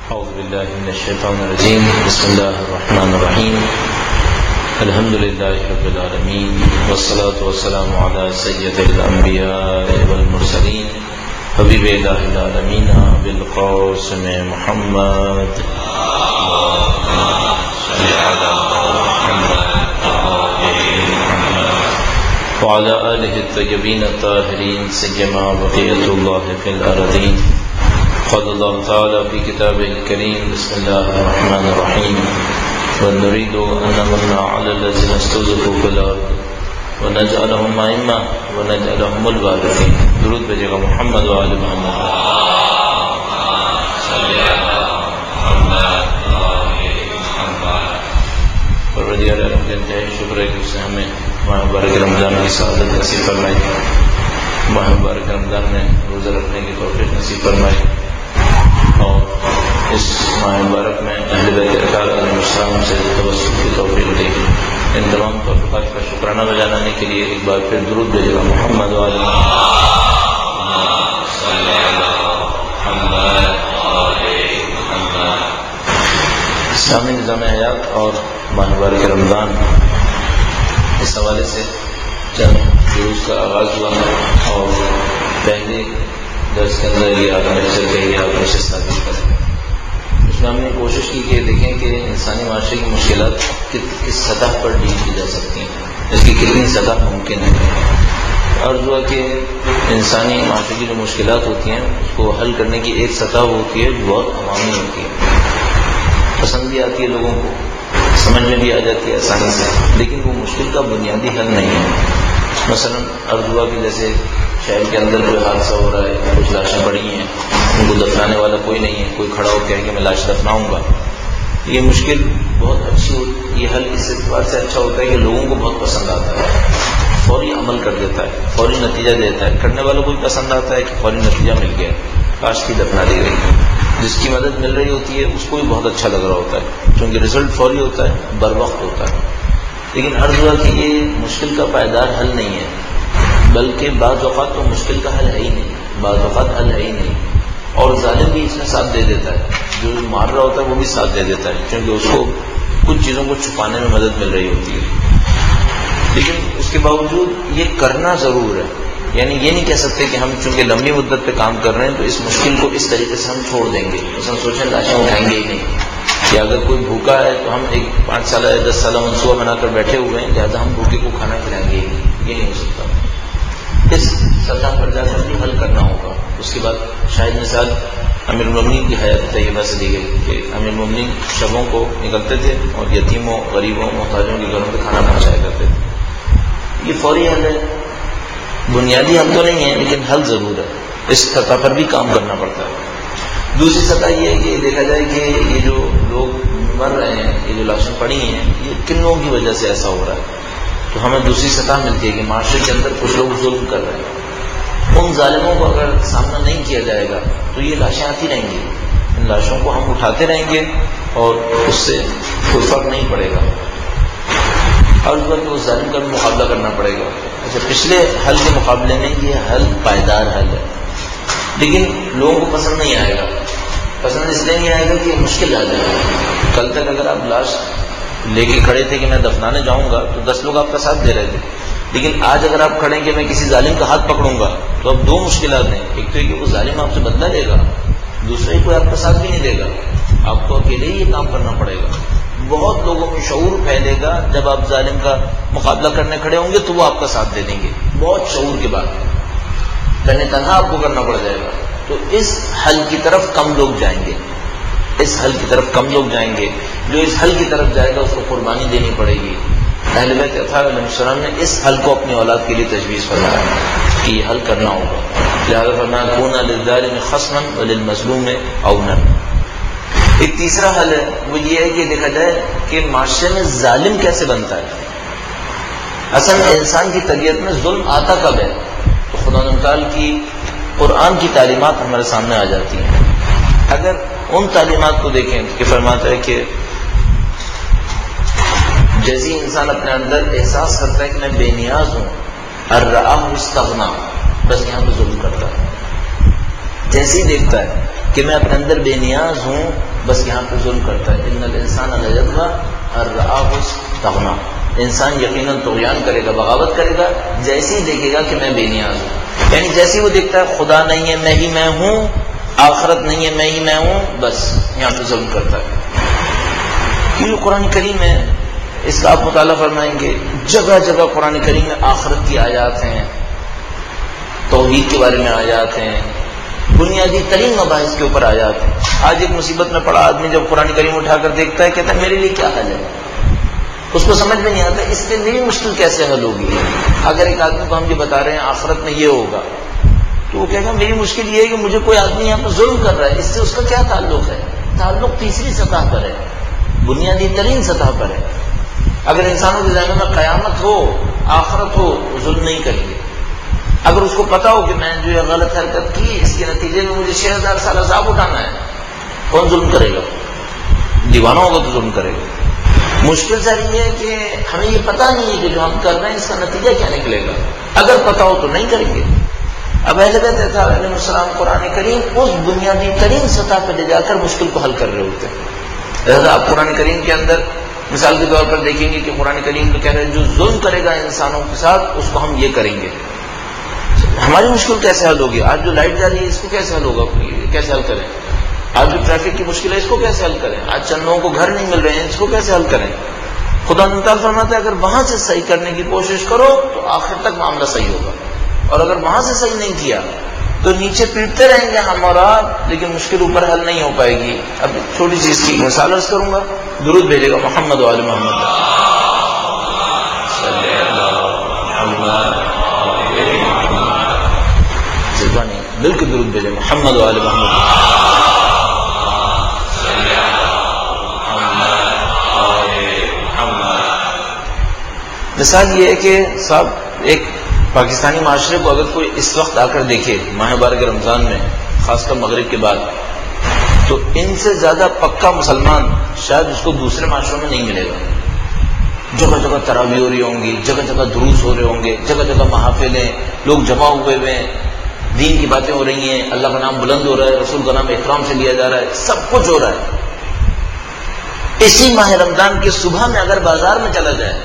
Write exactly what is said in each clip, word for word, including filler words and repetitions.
اعوذ باللہ من الشیطان الرجیم بسم اللہ الرحمن الرحیم الحمد للہ رب العالمین والصلاة والسلام علی سید الانبیاء والمرسلین حبیب الہ العالمین بالقاسم محمد وعلى آلہ الطیبین الطاہرین سیما بقیۃ اللہ فی الارضین. قال الله تعالى في كتابه الكريم بسم الله الرحمن الرحيم ونريد أن نمن على الذين استضعفوا في الأرض ونجعلهم أئمة ونجعلهم الوارثين. درود بھیجے گا محمد و آل محمد. پروردگار عالم کے انتہائی شکر ہے کہ اس نے ہمیں ماہ مبارک رمضان کی سعادت نصیب فرمائی. ماہ مبارک رمضان میں روزہ رکھنے کی توفیق نصیب فرمائی اور اس ماہ مبارک میں اہل بیت اطہار علیہ السلام سے توسل کی توفیق دی. ان تمام توفیقات کا شکرانہ بجانے کے لیے ایک بار پھر درود بھیجے گا محمد و آل محمد. اسلامی نظام حیات اور ماہ مبارک رمضان اس حوالے سے چند دروس کا آغاز ہوا اور پہلے درس کے اندر یہ آپ نے چل کے یہ آپ نے ثابت کریں. اس میں ہم نے کوشش کی کہ دیکھیں کہ انسانی معاشرے کی مشکلات کس سطح پر ڈیل کی جا سکتی ہیں, اس کی کتنی سطح ممکن ہے. اور جو کہ انسانی معاشرے کی جو مشکلات ہوتی ہیں اس کو حل کرنے کی ایک سطح ہوتی ہے جو بہت عوامی ہوتی ہے, پسند بھی آتی ہے لوگوں کو, سمجھ میں بھی آ جاتی ہے آسانی سے, لیکن وہ مشکل کا بنیادی حل نہیں ہے. مثلا عرض ہوا کہ جیسے شہر کے اندر کوئی حادثہ ہو رہا ہے, کچھ لاشیں پڑی ہیں, ان کو دفنانے والا کوئی نہیں ہے, کوئی کھڑا ہو کے کہ میں لاش دفناؤں گا. یہ مشکل بہت اچھی ہوتی, یہ حل اس اعتبار سے اچھا ہوتا ہے کہ لوگوں کو بہت پسند آتا ہے, فوری عمل کر دیتا ہے, فوری نتیجہ دیتا ہے. کرنے والوں کو بھی پسند آتا ہے کہ فوری نتیجہ مل گیا, کاش کی دفنا دی گئی. جس کی مدد مل رہی ہوتی ہے اس کو بھی بہت اچھا لگ رہا ہوتا ہے کیونکہ رزلٹ فوری ہوتا ہے, بر وقت ہوتا ہے. لیکن عرض ہوا کہ یہ مشکل کا پائیدار حل نہیں ہے, بلکہ بعض اوقات تو مشکل کا حل ہے ہی نہیں, بعض اوقات حل ہے ہی نہیں. اور ظالم بھی اس میں ساتھ دے دیتا ہے, جو مار رہا ہوتا ہے وہ بھی ساتھ دے دیتا ہے کیونکہ اس کو کچھ چیزوں کو چھپانے میں مدد مل رہی ہوتی ہے. لیکن اس کے باوجود یہ کرنا ضرور ہے. یعنی یہ نہیں کہہ سکتے کہ ہم چونکہ لمبی مدت پہ کام کر رہے ہیں تو اس مشکل کو اس طریقے سے ہم چھوڑ دیں گے. مثلا سوچیں لاشیں اٹھائیں گے ہی نہیں, کہ اگر کوئی بھوکا ہے تو ہم ایک پانچ سالہ یا دس سالہ منصوبہ بنا کر بیٹھے ہوئے ہیں لہٰذا ہم بھوکے کو کھانا کھلائیں گے, یہ نہیں ہو سکتا. اس سطح پر جا کر بھی حل کرنا ہوگا. اس کے بعد شاید مثال امیر المومنین کی حیات طیبہ سے دی گئی کہ امیر المومنین شبوں کو نکلتے تھے اور یتیموں, غریبوں, محتاجوں کے گھروں پہ کھانا پہنچایا کرتے تھے. یہ فوری حل ہے, بنیادی حل تو نہیں ہے لیکن حل ضرور ہے. اس سطح پر بھی کام کرنا پڑتا ہے. دوسری سطح یہ ہے کہ دیکھا جائے کہ یہ جو لوگ مر رہے ہیں, یہ جو لاشیں پڑی ہیں, یہ کن لوگوں کی وجہ سے ایسا ہو رہا ہے. تو ہمیں دوسری سطح ملتی ہے کہ معاشرے کے اندر کچھ لوگ ظلم کر رہے ہیں. ان ظالموں کو اگر سامنا نہیں کیا جائے گا تو یہ لاشیں آتی رہیں گی, ان لاشوں کو ہم اٹھاتے رہیں گے اور اس سے کوئی فرق نہیں پڑے گا. اور اس وقت اس ظالم کا بھی مقابلہ کرنا پڑے گا. اچھا, پچھلے حل کے مقابلے میں یہ حل پائیدار حل ہے, لیکن لوگوں کو پسند نہیں آئے گا. پسند اس لیے نہیں آئے گا کہ یہ مشکل آ جائے گا. کل تک اگر آپ لاش لے کے کھڑے تھے کہ میں دفنانے جاؤں گا تو دس لوگ آپ کا ساتھ دے رہے تھے, لیکن آج اگر آپ کھڑے کہ میں کسی ظالم کا ہاتھ پکڑوں گا تو اب دو مشکلات ہیں. ایک تو یہ کہ وہ ظالم آپ سے بدلہ لے گا, دوسرے کوئی آپ کا ساتھ بھی نہیں دے گا, آپ کو اکیلے ہی یہ کام کرنا پڑے گا. بہت لوگوں میں شعور پھیلے گا جب آپ ظالم کا مقابلہ کرنے کھڑے ہوں گے تو وہ آپ کا ساتھ دے دیں گے. بہت شعور کے بعد پہلے تنہا آپ کو کرنا پڑ جائے گا. تو اس حل کی طرف کم لوگ جائیں گے, اس حل کی طرف کم لوگ جائیں گے. جو اس حل کی طرف جائے گا اس کو قربانی دینی پڑے گی. اہل بیت اطہار علیہ السلام نے اس حل کو اپنی اولاد کے لیے تجویز فرمایا کہ یہ حل کرنا ہوگا. لہٰذا فرمایا کون للظالم خصما وللمظلوم عونا. ایک تیسرا حل ہے, وہ یہ ہے کہ دیکھا جائے کہ معاشرے میں ظالم کیسے بنتا ہے. اصل انسان کی طبیعت میں ظلم آتا کب ہے, تو خدا تعالیٰ کی قرآن کی تعلیمات ہمارے سامنے آ جاتی ہیں. اگر ان تعلیمات کو دیکھیں کہ فرماتا ہے کہ جیسے انسان اپنے اندر احساس کرتا ہے کہ میں بے نیاز ہوں, الرآہ استغنا, بس یہاں پہ ظلم کرتا ہے. جیسے ہی دیکھتا ہے کہ میں اپنے اندر بے نیاز ہوں، بس یہاں پہ ظلم کرتا ہے. ان الانسان لیطغی ان رآہ استغنی، انسان یقیناً طغیان کرے گا، بغاوت کرے گا جیسے ہی دیکھے گا کہ میں بے نیاز ہوں. یعنی جیسے ہی وہ دیکھتا ہے خدا نہیں ہے میں ہی میں ہوں، آخرت نہیں ہے میں ہی میں ہوں، بس یہاں پہ ظلم کرتا ہے. یہ قرآن کریم ہے، اس کا آپ مطالعہ فرمائیں گے، جگہ جگہ قرآن کریم میں آخرت کی آیات ہیں، توحید کے بارے میں آیات ہیں، بنیادی ترین مباحث کے اوپر آیات ہیں. آج ایک مصیبت میں پڑا آدمی جب قرآن کریم اٹھا کر دیکھتا ہے کہتا ہے میرے لیے کیا حل ہے، اس کو سمجھ میں نہیں آتا اس سے میری مشکل کیسے حل ہوگی. اگر ایک آدمی کو ہم یہ بتا رہے ہیں آخرت میں یہ ہوگا تو وہ کہے گا میری مشکل یہ ہے کہ مجھے کوئی آدمی یہاں پر ظلم کر رہا ہے، اس سے اس کا کیا تعلق ہے؟ تعلق تیسری سطح پر ہے، بنیادی ترین سطح پر ہے. اگر انسانوں کے ذہن میں قیامت ہو، آخرت ہو، وہ ظلم نہیں کریں گے. اگر اس کو پتا ہو کہ میں جو یہ غلط حرکت کی اس کے نتیجے میں مجھے چھ ہزار سال عذاب اٹھانا ہے، کون ظلم کرے گا؟ دیوانہ ہوگا تو ظلم کرے گا. مشکل سر یہ ہے کہ ہمیں یہ پتہ نہیں ہے کہ جو ہم کر رہے ہیں اس کا نتیجہ کیا نکلے گا. اگر پتہ ہو تو نہیں کریں گے. اب اہل بیت اطہار علیہ السلام قرآن کریم اس بنیادی ترین سطح پہ لے جا کر مشکل کو حل کر رہے ہوتے ہیں. لہٰذا آپ قرآن کریم کے اندر مثال کے طور پر دیکھیں گے کہ قرآن کریم تو کہہ رہے ہیں جو ظلم کرے گا انسانوں کے ساتھ اس کو ہم یہ کریں گے. ہماری مشکل کیسے حل ہوگی؟ آج جو لائٹ جا رہی ہے اس کو کیسے حل ہوگا؟ کیسے حل کریں؟ آج جو ٹریفک کی مشکل ہے اس کو کیسے حل کریں؟ آج چند لوگوں کو گھر نہیں مل رہے ہیں اس کو کیسے حل کریں؟ خدا تعالیٰ فرماتا ہے اگر وہاں سے صحیح کرنے کی کوشش کرو تو آخر تک معاملہ صحیح ہوگا، اور اگر وہاں سے صحیح نہیں کیا تو نیچے پیٹتے رہیں گے ہم اور آپ، لیکن مشکل اوپر حل نہیں ہو پائے گی. اب چھوٹی چیز کی مثال عرض کروں گا، درود بھیجے گا محمد و آل محمد. جذبہ نہیں، دل کے درود بھیجے محمد و آل محمد. مثال یہ ہے کہ صاحب ایک پاکستانی معاشرے کو اگر کوئی اس وقت آ کر دیکھے ماہ مبارک رمضان میں، خاص کر مغرب کے بعد، تو ان سے زیادہ پکا مسلمان شاید اس کو دوسرے معاشروں میں نہیں ملے گا. جگہ جگہ تراویح ہو رہی ہوں گی، جگہ جگہ دروس ہو رہے ہوں گے، جگہ جگہ محافلیں، لوگ جمع ہوئے ہوئے ہیں، دین کی باتیں ہو رہی ہیں، اللہ کا نام بلند ہو رہا ہے، رسول کا نام احترام سے لیا جا رہا ہے، سب کچھ ہو رہا ہے. اسی ماہ رمضان کے صبح میں اگر بازار میں چلا جائے،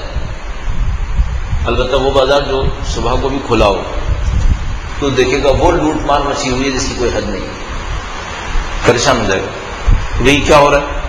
البتہ وہ بازار جو صبح کو بھی کھلا ہو، تو دیکھے گا وہ لوٹ مار مچی ہوئی ہے جس کی کوئی حد نہیں، پریشان ہو جائے گا بھئی کیا ہو رہا ہے.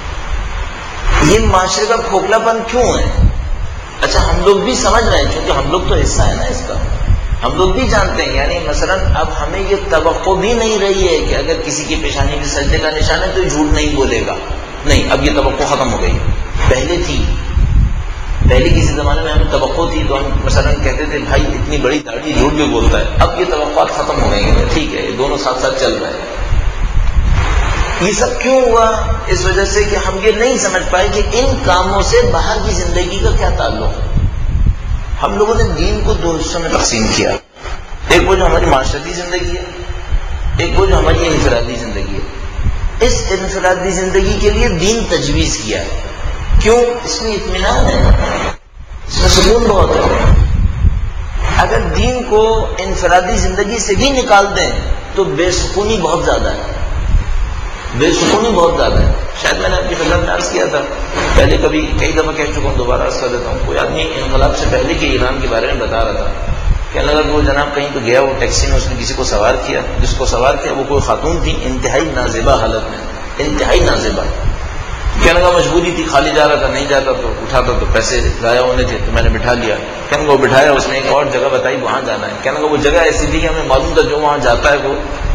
یہ معاشرے کا کھوکھلا پن کیوں ہے؟ اچھا ہم لوگ بھی سمجھ رہے ہیں کیونکہ ہم لوگ تو حصہ ہے نا اس کا، ہم لوگ بھی جانتے ہیں. یعنی مثلا اب ہمیں یہ توقع بھی نہیں رہی ہے کہ اگر کسی کی پیشانی بھی سجدے کا نشان ہے تو یہ جھوٹ نہیں بولے گا، نہیں، اب یہ توقع ختم ہو گئی. پہلے تھی، پہلے کسی زمانے میں ہمیں توقع تھی تو ہم مثلا کہتے تھے بھائی اتنی بڑی داڑھی جھوٹ بھی بولتا ہے. اب یہ توقعات ختم ہو گئی ہیں، ٹھیک ہے یہ دونوں ساتھ ساتھ چل رہے ہیں. یہ سب کیوں ہوا؟ اس وجہ سے کہ ہم یہ نہیں سمجھ پائے کہ ان کاموں سے باہر کی زندگی کا کیا تعلق ہے. ہم لوگوں نے دین کو دو حصوں میں تقسیم کیا، ایک وہ جو ہماری معاشرتی زندگی ہے، ایک وہ جو ہماری انفرادی زندگی ہے. اس انفرادی زندگی کے لیے دین تجویز کیا ہے. کیوں؟ اس میں اطمینان ہے، اس میں سکون بہت ہے. اگر دین کو انفرادی زندگی سے بھی نکال دیں تو بے سکونی بہت زیادہ ہے، بے سکونی بہت زیادہ ہے. شاید میں نے آپ کی خدمت میں عرض کیا تھا، پہلے کبھی کئی دفعہ کہہ چکا ہوں، دوبارہ عرض کر دیتا ہوں. کوئی آدمی انقلاب سے پہلے کے ایران کے بارے میں بتا رہا تھا، کہنے لگا کہ وہ جناب کہیں تو گیا، وہ ٹیکسی میں اس نے کسی کو سوار کیا، جس کو سوار کیا وہ کوئی خاتون تھی انتہائی نازیبا حالت میں، انتہائی نازیبا. کہنے لگا مجبوری تھی، خالی جا رہا تھا، نہیں جاتا تو اٹھاتا تو پیسے ضائع ہونے تھے تو میں نے بٹھا لیا. کہنے لگا وہ بٹھایا، اس نے ایک اور جگہ بتائی وہاں جانا ہے. کہنے لگا وہ جگہ ایسی تھی کہ ہمیں معلوم تھا جو وہاں جاتا ہے وہ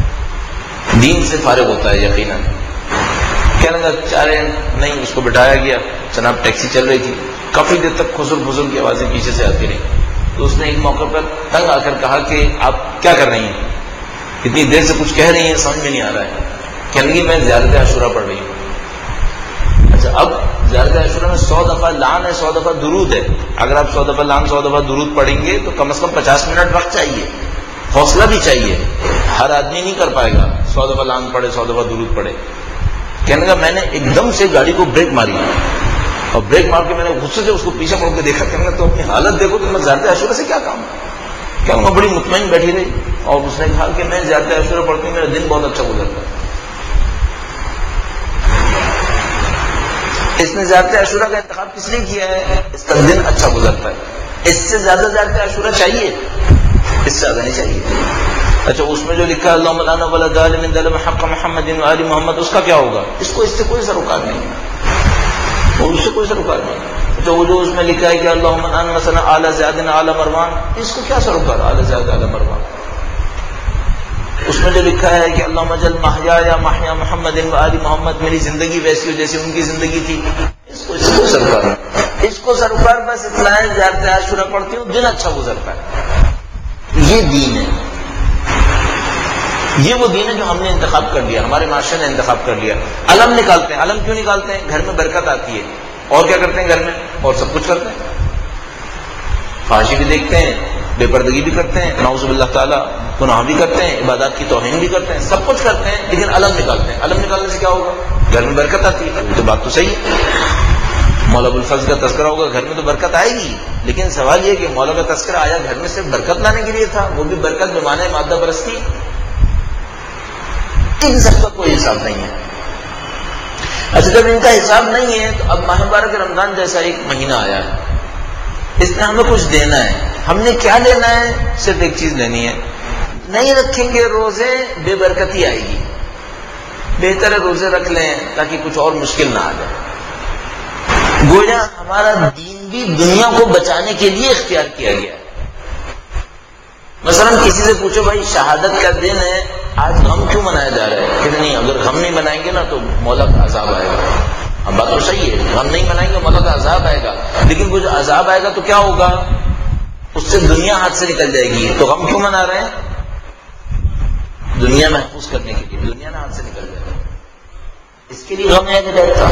دین سے فارغ ہوتا ہے یقیناً. کہنے لگا چارے نہیں، اس کو بٹھایا گیا. جناب ٹیکسی چل رہی تھی، کافی دیر تک خزر بزر کی آوازیں پیچھے سے آتی رہی. تو اس نے ایک موقع پر تنگ آ کر کہا کہ آپ کیا کر رہی ہیں، اتنی دیر سے کچھ کہہ رہی ہیں، سمجھ میں نہیں آ رہا ہے. کہنے لگی میں زیارت عاشورہ پڑھ رہی ہوں. اچھا اب زیارت عاشورہ میں سو دفعہ لعن ہے، سو دفعہ درود ہے. اگر آپ سو دفعہ لعن سو دفعہ درود پڑھیں گے تو کم از کم پچاس منٹ وقت چاہیے، حوصلہ بھی چاہیے. ہر آدمی نہیں کر پائے گا سو دفعہ لعن پڑھے، سو دفعہ درود پڑھے. کہنے لگا میں نے ایک دم سے گاڑی کو بریک ماری، اور بریک مار کے میں نے غصے سے اس کو پیچھے پڑ کے دیکھا. کہنے لگا تو اپنی حالت دیکھو، تو میں زیارت عاشورہ سے کیا کام. کہنے لگا بڑی مطمئن بیٹھی رہی. اور اس نے کہا کہ میں زیادہ عاشورہ پڑھتی ہوں، میرا دن بہت اچھا گزرتا ہے. اس نے زیادہ عاشورہ کا انتخاب کس لیے کیا ہے؟ اس کا دن اچھا گزرتا ہے. اس سے زیادہ زیادہ عاشورہ چاہیے؟ اس سے زیادہ نہیں چاہیے. اچھا اس میں جو لکھا ہے اللہم لا ولا دال من دل حق محمد و آل محمد، اس کا کیا ہوگا؟ اس کو اس سے کوئی سروکار نہیں ہے، اس سے کوئی سروکار نہیں. تو وہ جو اس میں لکھا ہے کہ اللہم ان مثلا اعلی زیاد اعلی مروان، اس کو کیا سروکار اعلی زیاد اعلی مروان؟ اس میں جو لکھا ہے کہ اللہم اجعل محیا محیا محمد و آل محمد، میری زندگی ویسی ہو جیسے ان کی زندگی تھی، اس کو اس کو سروکار نہیں. اس کو سروکار بس اتنا ہے زیادہ عاشورہ پڑھتی ہوں، دن اچھا گزرتا ہے. یہ دین ہے، یہ وہ دین ہے جو ہم نے انتخاب کر لیا، ہمارے معاشرے نے انتخاب کر لیا. علم نکالتے ہیں. علم کیوں نکالتے ہیں؟ گھر میں برکت آتی ہے. اور کیا کرتے ہیں گھر میں؟ اور سب کچھ کرتے ہیں. فحاشی بھی دیکھتے ہیں، بے پردگی بھی کرتے ہیں، نعوذ باللہ تعالیٰ گناہ بھی کرتے ہیں، عبادات کی توہین بھی کرتے ہیں، سب کچھ کرتے ہیں، لیکن علم نکالتے ہیں. علم نکالنے سے کیا ہوگا؟ گھر میں برکت آتی ہے. تو بات تو صحیح ہے، مولا ابوالفضل کا تذکرہ ہوگا، گھر میں تو برکت آئے گی. لیکن سوال یہ کہ مولا کا تذکرہ آیا گھر میں صرف برکت لانے کے لیے تھا، وہ بھی برکت بمعنی مادہ پرستی؟ ان سب کا کوئی حساب نہیں ہے. اچھا جب ان کا حساب نہیں ہے تو اب ماہ مبارک رمضان جیسا ایک مہینہ آیا ہے، اس نے ہمیں کچھ دینا ہے. ہم نے کیا لینا ہے؟ صرف ایک چیز لینی ہے. نہیں رکھیں گے روزے بے برکتی آئے گی. بہتر ہے روزے رکھ لیں تاکہ کچھ اور مشکل نہ آ جائے. گویا ہمارا دین بھی دنیا کو بچانے کے لیے اختیار کیا گیا ہے. مثلا کسی سے پوچھو بھائی شہادت کا دن ہے، آج غم کیوں منایا جا رہا ہے؟ کہ نہیں اگر غم نہیں منائیں گے نا تو مولا کا عذاب آئے گا. اب بات تو صحیح ہے، غم نہیں منائیں گے مولا کا عذاب آئے گا، لیکن وہ جو عذاب آئے گا تو کیا ہوگا؟ اس سے دنیا ہاتھ سے نکل جائے گی. تو غم کیوں منا رہے ہیں؟ دنیا محفوظ کرنے کے لیے. دنیا نہ ہاتھ سے نکل جائے گا، اس کے لیے غم ہے کہ ڈرتا.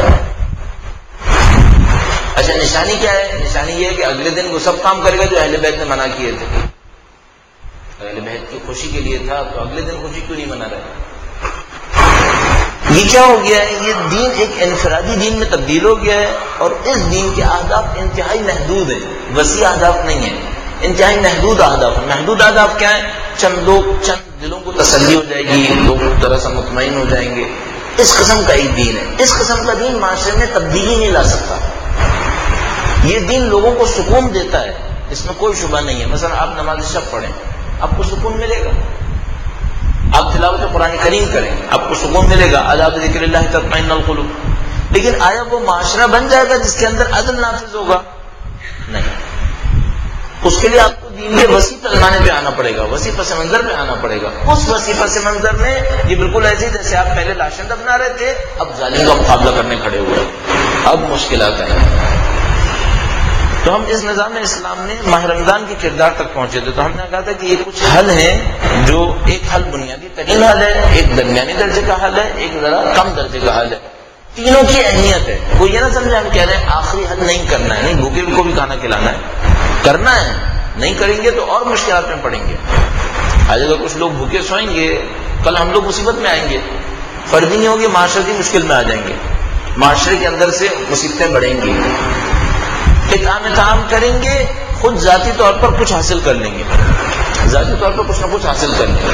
اچھا نشانی کیا ہے؟ نشانی یہ ہے کہ اگلے دن وہ سب کام کرے گا جو اہل بیت نے منع کیے تھے. اہل بیت کی خوشی کے لیے تھا تو اگلے دن خوشی کیوں نہیں منا رہے؟ یہ کیا ہو گیا ہے؟ یہ دین ایک انفرادی دین میں تبدیل ہو گیا ہے، اور اس دین کے اہداف انتہائی محدود ہیں، وسیع اہداف نہیں ہیں، انتہائی محدود اہداف ہیں. محدود اہداف کیا ہیں؟ چند لوگ چند دلوں کو تسلی ہو جائے گی، لوگ طرح سے مطمئن ہو جائیں گے. اس قسم کا ایک دین ہے. اس قسم کا دین معاشرے میں تبدیلی نہیں لا سکتا. یہ دین لوگوں کو سکون دیتا ہے، اس میں کوئی شبہ نہیں ہے. مثلا آپ نماز شب پڑھیں، آپ کو سکون ملے گا. آپ تلاوت قرآن کریم کریں، آپ کو سکون ملے گا. الا بذکر اللہ تطمئن القلوب. لیکن آیا وہ معاشرہ بن جائے گا جس کے اندر عدل نافذ ہوگا؟ نہیں. اس کے لیے آپ کو دین کے وسیع پیمانے پہ آنا پڑے گا، وسیع پس منظر پہ آنا پڑے گا. اس وسیع پس منظر میں یہ بالکل ایسے جیسے آپ پہلے لاشیں دفنا رہے تھے، اب ظالم کا مقابلہ کرنے کھڑے ہوئے. اب مشکلات آئیں. تو ہم اس نظام اسلام میں ماہ رمضان کے کردار تک پہنچے تھے. تو ہم نے کہا تھا کہ یہ کچھ حل ہیں، جو ایک حل بنیادی ترین حل ہے، ایک درمیانی درجے کا حل ہے، ایک ذرا کم درجے کا حل ہے. تینوں کی اہمیت ہے. کوئی یہ نہ سمجھے ہم کہہ رہے ہیں آخری حل نہیں کرنا ہے. نہیں، بھوکے کو بھی کھانا کھلانا ہے، کرنا ہے. نہیں کریں گے تو اور مشکلات میں پڑیں گے. آج اگر کچھ لوگ بھوکے سوئیں گے، کل ہم لوگ مصیبت میں آئیں گے. فرض نہیں ہوگی، معاشرتی مشکل میں آ جائیں گے. معاشرے کے اندر سے مصیبتیں بڑھیں گی. اطعام اطعام کریں گے، خود ذاتی طور پر کچھ حاصل کر لیں گے، ذاتی طور پر کچھ نہ کچھ حاصل کر لیں گے.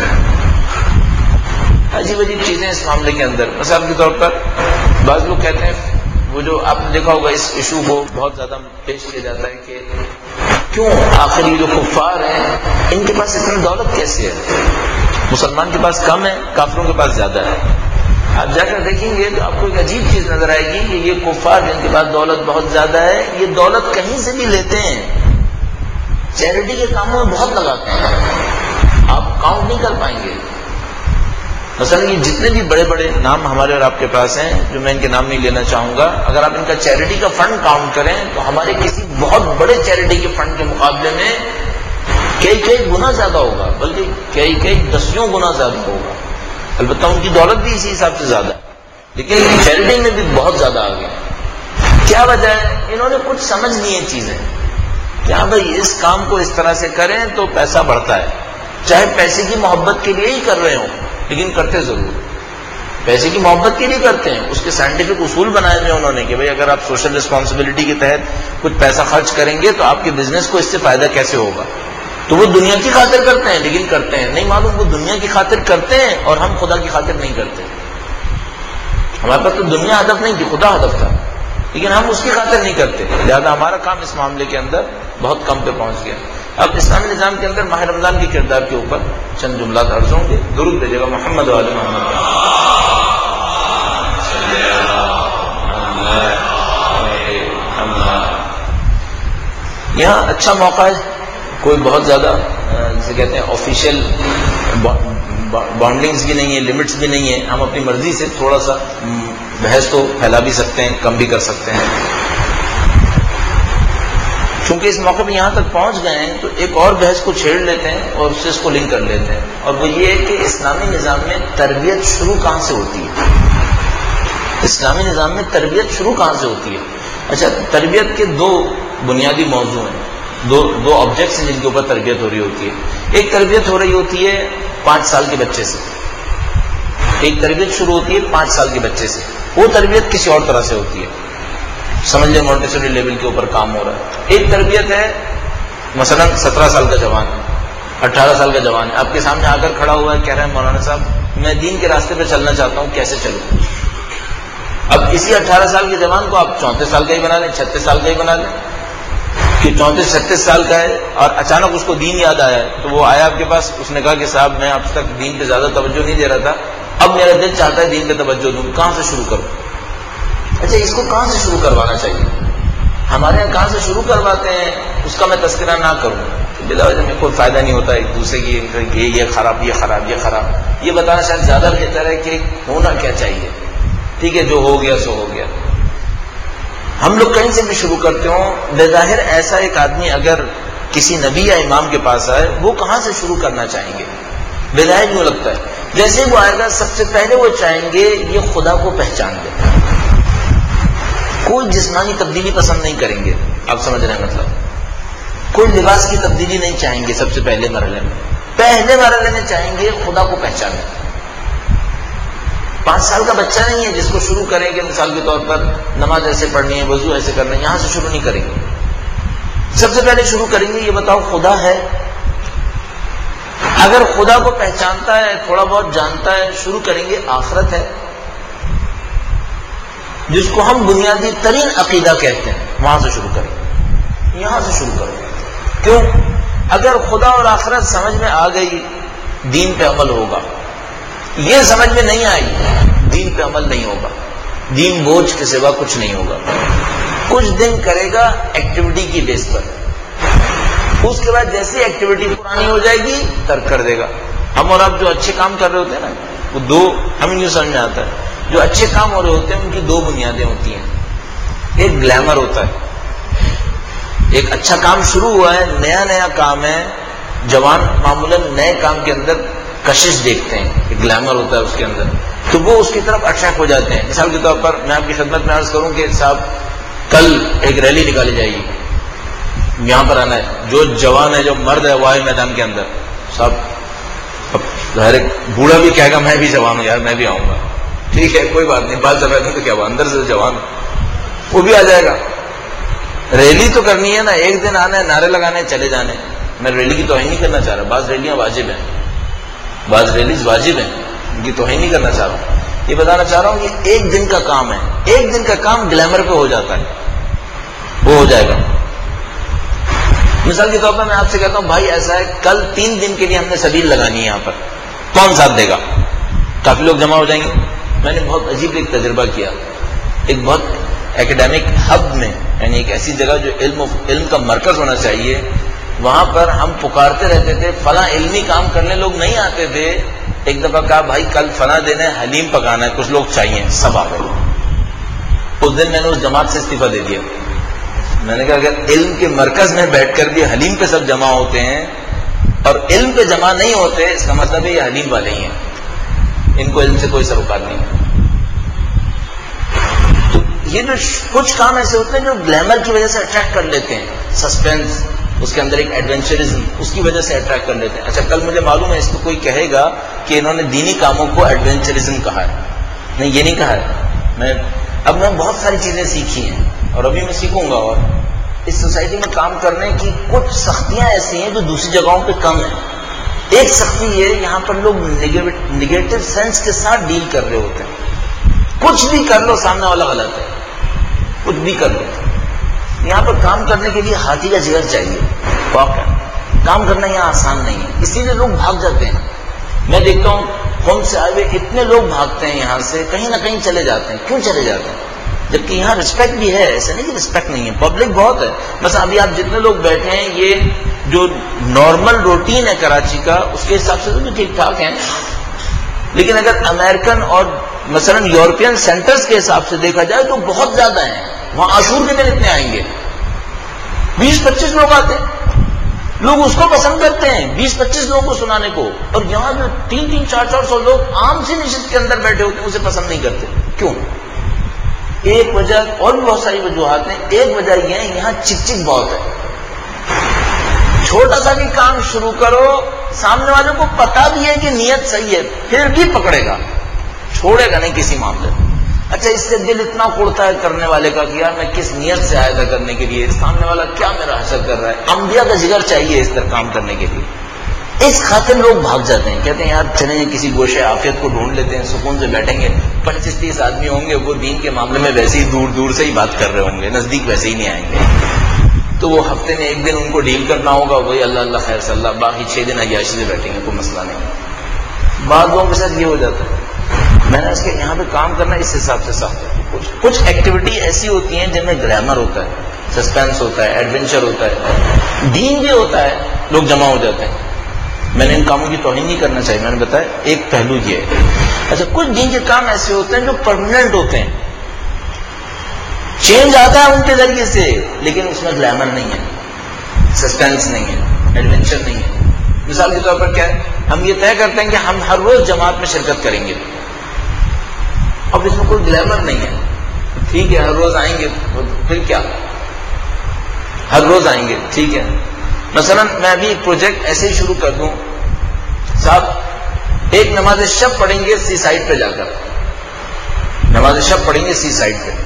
عجیب عجیب چیزیں اس معاملے کے اندر. مثال کے طور پر بعض لوگ کہتے ہیں، وہ جو آپ نے دیکھا ہوگا اس ایشو کو بہت زیادہ پیش کیا جاتا ہے کہ کیوں آخر یہ جو کفار ہیں ان کے پاس اتنی دولت کیسے ہے؟ مسلمان کے پاس کم ہے، کافروں کے پاس زیادہ ہے. آپ جا کر دیکھیں گے تو آپ کو ایک عجیب چیز نظر آئے گی کہ یہ کفار جن کے پاس دولت بہت زیادہ ہے، یہ دولت کہیں سے بھی لیتے ہیں، چیریٹی کے کاموں میں بہت لگاتے ہیں. آپ کاؤنٹ نہیں کر پائیں گے. مثلا یہ جتنے بھی بڑے بڑے نام ہمارے اور آپ کے پاس ہیں، جو میں ان کے نام نہیں لینا چاہوں گا، اگر آپ ان کا چیریٹی کا فنڈ کاؤنٹ کریں تو ہمارے کسی بہت بڑے چیریٹی کے فنڈ کے مقابلے میں کئی کئی گنا زیادہ ہوگا، بلکہ کئی کئی دسیوں گنا زیادہ ہوگا. البتہ ان کی دولت بھی اسی حساب سے زیادہ ہے، لیکن چیریٹی میں بھی بہت زیادہ آ گیا. کیا وجہ ہے؟ انہوں نے کچھ سمجھ لی ہیں چیزیں کہ ہاں بھائی اس کام کو اس طرح سے کریں تو پیسہ بڑھتا ہے. چاہے پیسے کی محبت کے لیے ہی کر رہے ہوں، لیکن کرتے ضرور پیسے کی محبت کے لیے کرتے ہیں. اس کے سائنٹیفک اصول بنائے ہوئے انہوں نے کہ بھائی اگر آپ سوشل ریسپانسبلٹی کے تحت کچھ پیسہ خرچ کریں گے تو آپ کے بزنس کو اس سے فائدہ کیسے ہوگا. تو وہ دنیا کی خاطر کرتے ہیں، لیکن کرتے ہیں نہیں معلوم وہ دنیا کی خاطر کرتے ہیں اور ہم خدا کی خاطر نہیں کرتے. ہمارے پاس تو دنیا ہدف نہیں تھی، خدا ہدف تھا، لیکن ہم اس کی خاطر نہیں کرتے، لہذا ہمارا کام اس معاملے کے اندر بہت کم پہ پہنچ گیا. اب اسلامی نظام کے اندر ماہ رمضان کے کردار کے اوپر چند جملات عرض ہوں گے. درود بھیجے گا محمد و آل محمد. یہاں اچھا موقع ہے، کوئی بہت زیادہ جسے کہتے ہیں آفیشیل باؤنڈنگز بھی نہیں ہے، لمٹس بھی نہیں ہے، ہم اپنی مرضی سے تھوڑا سا بحث تو پھیلا بھی سکتے ہیں، کم بھی کر سکتے ہیں. چونکہ اس موقع پہ یہاں تک پہنچ گئے ہیں تو ایک اور بحث کو چھیڑ لیتے ہیں اور اس سے اس کو لنک کر لیتے ہیں، اور وہ یہ ہے کہ اسلامی نظام میں تربیت شروع کہاں سے ہوتی ہے. اسلامی نظام میں تربیت شروع کہاں سے ہوتی ہے؟ اچھا، تربیت کے دو بنیادی موضوع ہیں، دو دو آبجیکٹس ہیں جن کے اوپر تربیت ہو رہی ہوتی ہے. ایک تربیت ہو رہی ہوتی ہے پانچ سال کے بچے سے، ایک تربیت شروع ہوتی ہے پانچ سال کے بچے سے. وہ تربیت کسی اور طرح سے ہوتی ہے، سمجھ لیں مونٹیسوری لیول کے اوپر کام ہو رہا ہے. ایک تربیت ہے مثلا سترہ سال کا جوان ہے، اٹھارہ سال کا جوان ہے، آپ کے سامنے آ کر کھڑا ہوا ہے، کہہ رہے ہیں مولانا صاحب میں دین کے راستے پہ چلنا چاہتا ہوں، کیسے چلوں؟ اب اسی اٹھارہ سال کے جوان کو آپ چونتیس سال کا ہی بنا لیں، چھتیس سال کا ہی بنا لیں کہ چونتیس چھتیس سال کا ہے اور اچانک اس کو دین یاد آیا ہے، تو وہ آیا آپ کے پاس، اس نے کہا کہ صاحب میں اب تک دین پہ زیادہ توجہ نہیں دے رہا تھا، اب میرا دل چاہتا ہے دین پہ توجہ دوں، کہاں سے شروع کروں؟ اچھا، اس کو کہاں سے شروع کروانا چاہیے؟ ہمارے یہاں کہاں سے شروع کرواتے ہیں اس کا میں تذکرہ نہ کروں، بلا وجہ میں کوئی فائدہ نہیں ہوتا ایک دوسرے کی یہ خراب یہ خراب یہ خراب، یہ بتانا شاید زیادہ بہتر ہے کہ ہونا کیا چاہیے. ٹھیک ہے، جو ہو گیا سو ہو گیا. ہم لوگ کہیں سے بھی شروع کرتے ہوں، بظاہر ایسا ایک آدمی اگر کسی نبی یا امام کے پاس آئے، وہ کہاں سے شروع کرنا چاہیں گے؟ بظاہر یوں لگتا ہے جیسے وہ آئے گا سب سے پہلے وہ چاہیں گے یہ خدا کو پہچان لے، کوئی جسمانی تبدیلی پسند نہیں کریں گے. آپ سمجھ رہے ہیں مطلب؟ کوئی لباس کی تبدیلی نہیں چاہیں گے. سب سے پہلے مرحلے میں پہلے مرحلے میں چاہیں گے خدا کو پہچانے. پانچ سال کا بچہ نہیں ہے جس کو شروع کریں گے مثال کے طور پر نماز ایسے پڑھنی ہے، وضو ایسے کرنا ہے، یہاں سے شروع نہیں کریں گے. سب سے پہلے شروع کریں گے یہ بتاؤ خدا ہے؟ اگر خدا کو پہچانتا ہے، تھوڑا بہت جانتا ہے، شروع کریں گے آخرت ہے جس کو ہم بنیادی ترین عقیدہ کہتے ہیں، وہاں سے شروع کریں، یہاں سے شروع کریں. کیوں؟ اگر خدا اور آخرت سمجھ میں آ گئی دین پہ عمل ہوگا، یہ سمجھ میں نہیں آئی دین پہ عمل نہیں ہوگا. دین بوجھ کے سوا کچھ نہیں ہوگا. کچھ دن کرے گا ایکٹیویٹی کی بیس پر، اس کے بعد جیسی ایکٹیویٹی پرانی ہو جائے گی ترک کر دے گا. ہم اور آپ جو اچھے کام کر رہے ہوتے ہیں نا، وہ دو ہمیں یوں سمجھ میں آتا ہے، جو اچھے کام ہو رہے ہوتے ہیں ان کی دو بنیادیں ہوتی ہیں. ایک گلیمر ہوتا ہے، ایک اچھا کام شروع ہوا ہے، نیا نیا کام ہے، جوان معمولاً نئے کام کے اندر کشش دیکھتے ہیں، ایک گلیمر ہوتا ہے اس کے اندر، تو وہ اس کی طرف اٹریکٹ ہو جاتے ہیں. مثال کے طور پر میں آپ کی خدمت میں عرض کروں کہ صاحب کل ایک ریلی نکالی جائے گی، یہاں پر آنا ہے، جو جوان ہے جو مرد ہے وہ آئے میدان کے اندر. صاحب ظاہر بوڑھا بھی کہے گا میں بھی جوان ہوں یار، میں بھی آؤں گا. ٹھیک ہے، کوئی بات نہیں، بات سفید تو کیا وہ اندر سے جوان وہ بھی آ جائے گا. ریلی تو کرنی ہے نا، ایک دن آنا ہے، نعرے لگانے چلے جانے. میں ریلی کی توہین نہیں کرنا چاہ رہا، بعض ریلیاں واجب ہیں، بعض ریلیز واجب ہیں، ان کی توہین نہیں کرنا چاہ رہا ہوں. یہ بتانا چاہ رہا ہوں کہ ایک دن کا کام ہے، ایک دن کا کام گلیمر پہ ہو جاتا ہے، وہ ہو جائے گا. مثال کے طور پر میں آپ سے کہتا ہوں بھائی ایسا ہے کل تین دن کے لیے ہم نے سبیل لگانی ہے یہاں پر، کون ساتھ دے گا؟ کافی لوگ جمع ہو جائیں گے. میں نے بہت عجیب ایک تجربہ کیا، ایک بہت ایکڈیمک ہب میں، یعنی ایک ایسی جگہ جو علم علم کا مرکز ہونا چاہیے، وہاں پر ہم پکارتے رہتے تھے فلاں علمی کام کرنے لوگ نہیں آتے تھے. ایک دفعہ کہا بھائی کل فلاں دن ہے، حلیم پکانا ہے، کچھ لوگ چاہیے، سب آ گئے. اس دن میں نے اس جماعت سے استعفیٰ دے دیا. میں نے کہا اگر علم کے مرکز میں بیٹھ کر بھی حلیم پہ سب جمع ہوتے ہیں اور علم پہ جمع نہیں ہوتے، اس کا مطلب ہے یہ حلیم والے ہی ہیں، ان کو علم سے کوئی سروکار نہیں. تو یہ جو کچھ کام ایسے ہوتے ہیں جو گلیمر کی وجہ سے اٹریکٹ کر لیتے ہیں، سسپینس، اس کے اندر ایک ایڈونچرزم، اس کی وجہ سے اٹریکٹ کر لیتے ہیں. اچھا کل مجھے معلوم ہے اس کو کوئی کہے گا کہ انہوں نے دینی کاموں کو ایڈونچرزم کہا ہے. نہیں، یہ نہیں کہا ہے. میں اب میں بہت ساری چیزیں سیکھی ہیں اور ابھی میں سیکھوں گا. اور اس سوسائٹی میں کام کرنے کی کچھ سختیاں ایسی ہیں جو دوسری جگہوں پہ کم ہیں. ایک سختی یہ یہاں پر لوگ نگیٹو سینس کے ساتھ ڈیل کر رہے ہوتے ہیں. کچھ بھی کر لو سامنے والا غلط ہے, کچھ بھی کر لو. یہاں پر کام کرنے کے لیے ہاتھی کا جگر چاہیے. واقعا کام کرنا یہاں آسان نہیں ہے, اسی لیے لوگ بھاگ جاتے ہیں. میں دیکھتا ہوں قوم سے آئے ہوئے اتنے لوگ بھاگتے ہیں یہاں سے, کہیں نہ کہیں چلے جاتے ہیں. کیوں چلے جاتے ہیں؟ جبکہ یہاں رسپیکٹ بھی ہے, ایسا نہیں کہ رسپیکٹ نہیں ہے, پبلک بہت ہے. بس ابھی آپ جتنے لوگ بیٹھے ہیں یہ جو نارمل روٹین ہے کراچی کا اس کے حساب سے تو بھی ٹھیک ٹھاک ہیں, لیکن اگر امریکن اور مثلا یورپین سینٹرز کے حساب سے دیکھا جائے تو بہت زیادہ ہیں. وہاں عاشور کے دن اتنے آئیں گے, بیس پچیس لوگ آتے ہیں. لوگ اس کو پسند کرتے ہیں بیس پچیس لوگوں کو سنانے کو, اور یہاں جو تین تین چار چار سو لوگ عام سی نشست کے اندر بیٹھے ہوتے ہیں اسے پسند نہیں کرتے. کیوں؟ ایک وجہ, اور بھی بہت ساری وجوہات ہیں. ایک وجہ یہ ہے یہاں چک چک بہت ہے. چھوٹا سا بھی کام شروع کرو, سامنے والوں کو پتا بھی ہے کہ نیت صحیح ہے, پھر بھی پکڑے گا, چھوڑے گا نہیں کسی معاملے میں. اچھا اس سے دل اتنا کوڑتا ہے کرنے والے کا کہ یار میں کس نیت سے آیا تھا کرنے کے لیے, سامنے والا کیا میرا حسد کر رہا ہے. انبیاء کا جگر چاہیے اس طرح کام کرنے کے لیے. اس خاطر لوگ بھاگ جاتے ہیں, کہتے ہیں یار چلیں کسی گوشے عافیت کو ڈھونڈ لیتے ہیں, سکون سے بیٹھیں گے. پچیس تیس آدمی ہوں گے, وہ دین کے معاملے میں ویسے ہی دور دور سے ہی بات کر رہے ہوں گے, نزدیک ویسے ہی نہیں آئیں گے. تو وہ ہفتے میں ایک دن ان کو ڈیل کرنا ہوگا, وہی اللہ اللہ خیر صلی اللہ, باقی چھ دن عیاشی سے بیٹھیں گے, کوئی مسئلہ نہیں. بعض لوگوں کے ساتھ یہ ہو جاتا ہے. میں نے اس کے یہاں پہ کام کرنا اس حساب سے سخت ہے. کچھ کچھ ایکٹیویٹی ایسی ہوتی ہیں جن میں گلیمر ہوتا ہے, سسپینس ہوتا ہے, ایڈونچر ہوتا ہے, دین بھی ہوتا ہے, لوگ جمع ہو جاتے ہیں. میں نے ان کاموں کی توہین نہیں کرنا چاہیے, میں نے بتایا ایک پہلو یہ ہے. اچھا کچھ دین کے کام ایسے ہوتے ہیں جو پرماننٹ ہوتے ہیں, چینج آتا ہے ان کے ذریعے سے, لیکن اس میں گلیمر نہیں ہے, سسپینس نہیں ہے, ایڈونچر نہیں ہے. مثال کے طور پر کیا ہے, ہم یہ طے کرتے ہیں کہ ہم ہر روز جماعت میں شرکت کریں گے. اب اس میں کوئی گلیمر نہیں ہے. ٹھیک ہے ہر روز آئیں گے, پھر کیا, ہر روز آئیں گے ٹھیک ہے. مثلا میں ابھی ایک پروجیکٹ ایسے ہی شروع کر دوں, صاحب ایک نماز شب پڑھیں گے سی سائڈ پہ جا کر, نماز شب پڑھیں گے سی سائڈ پہ.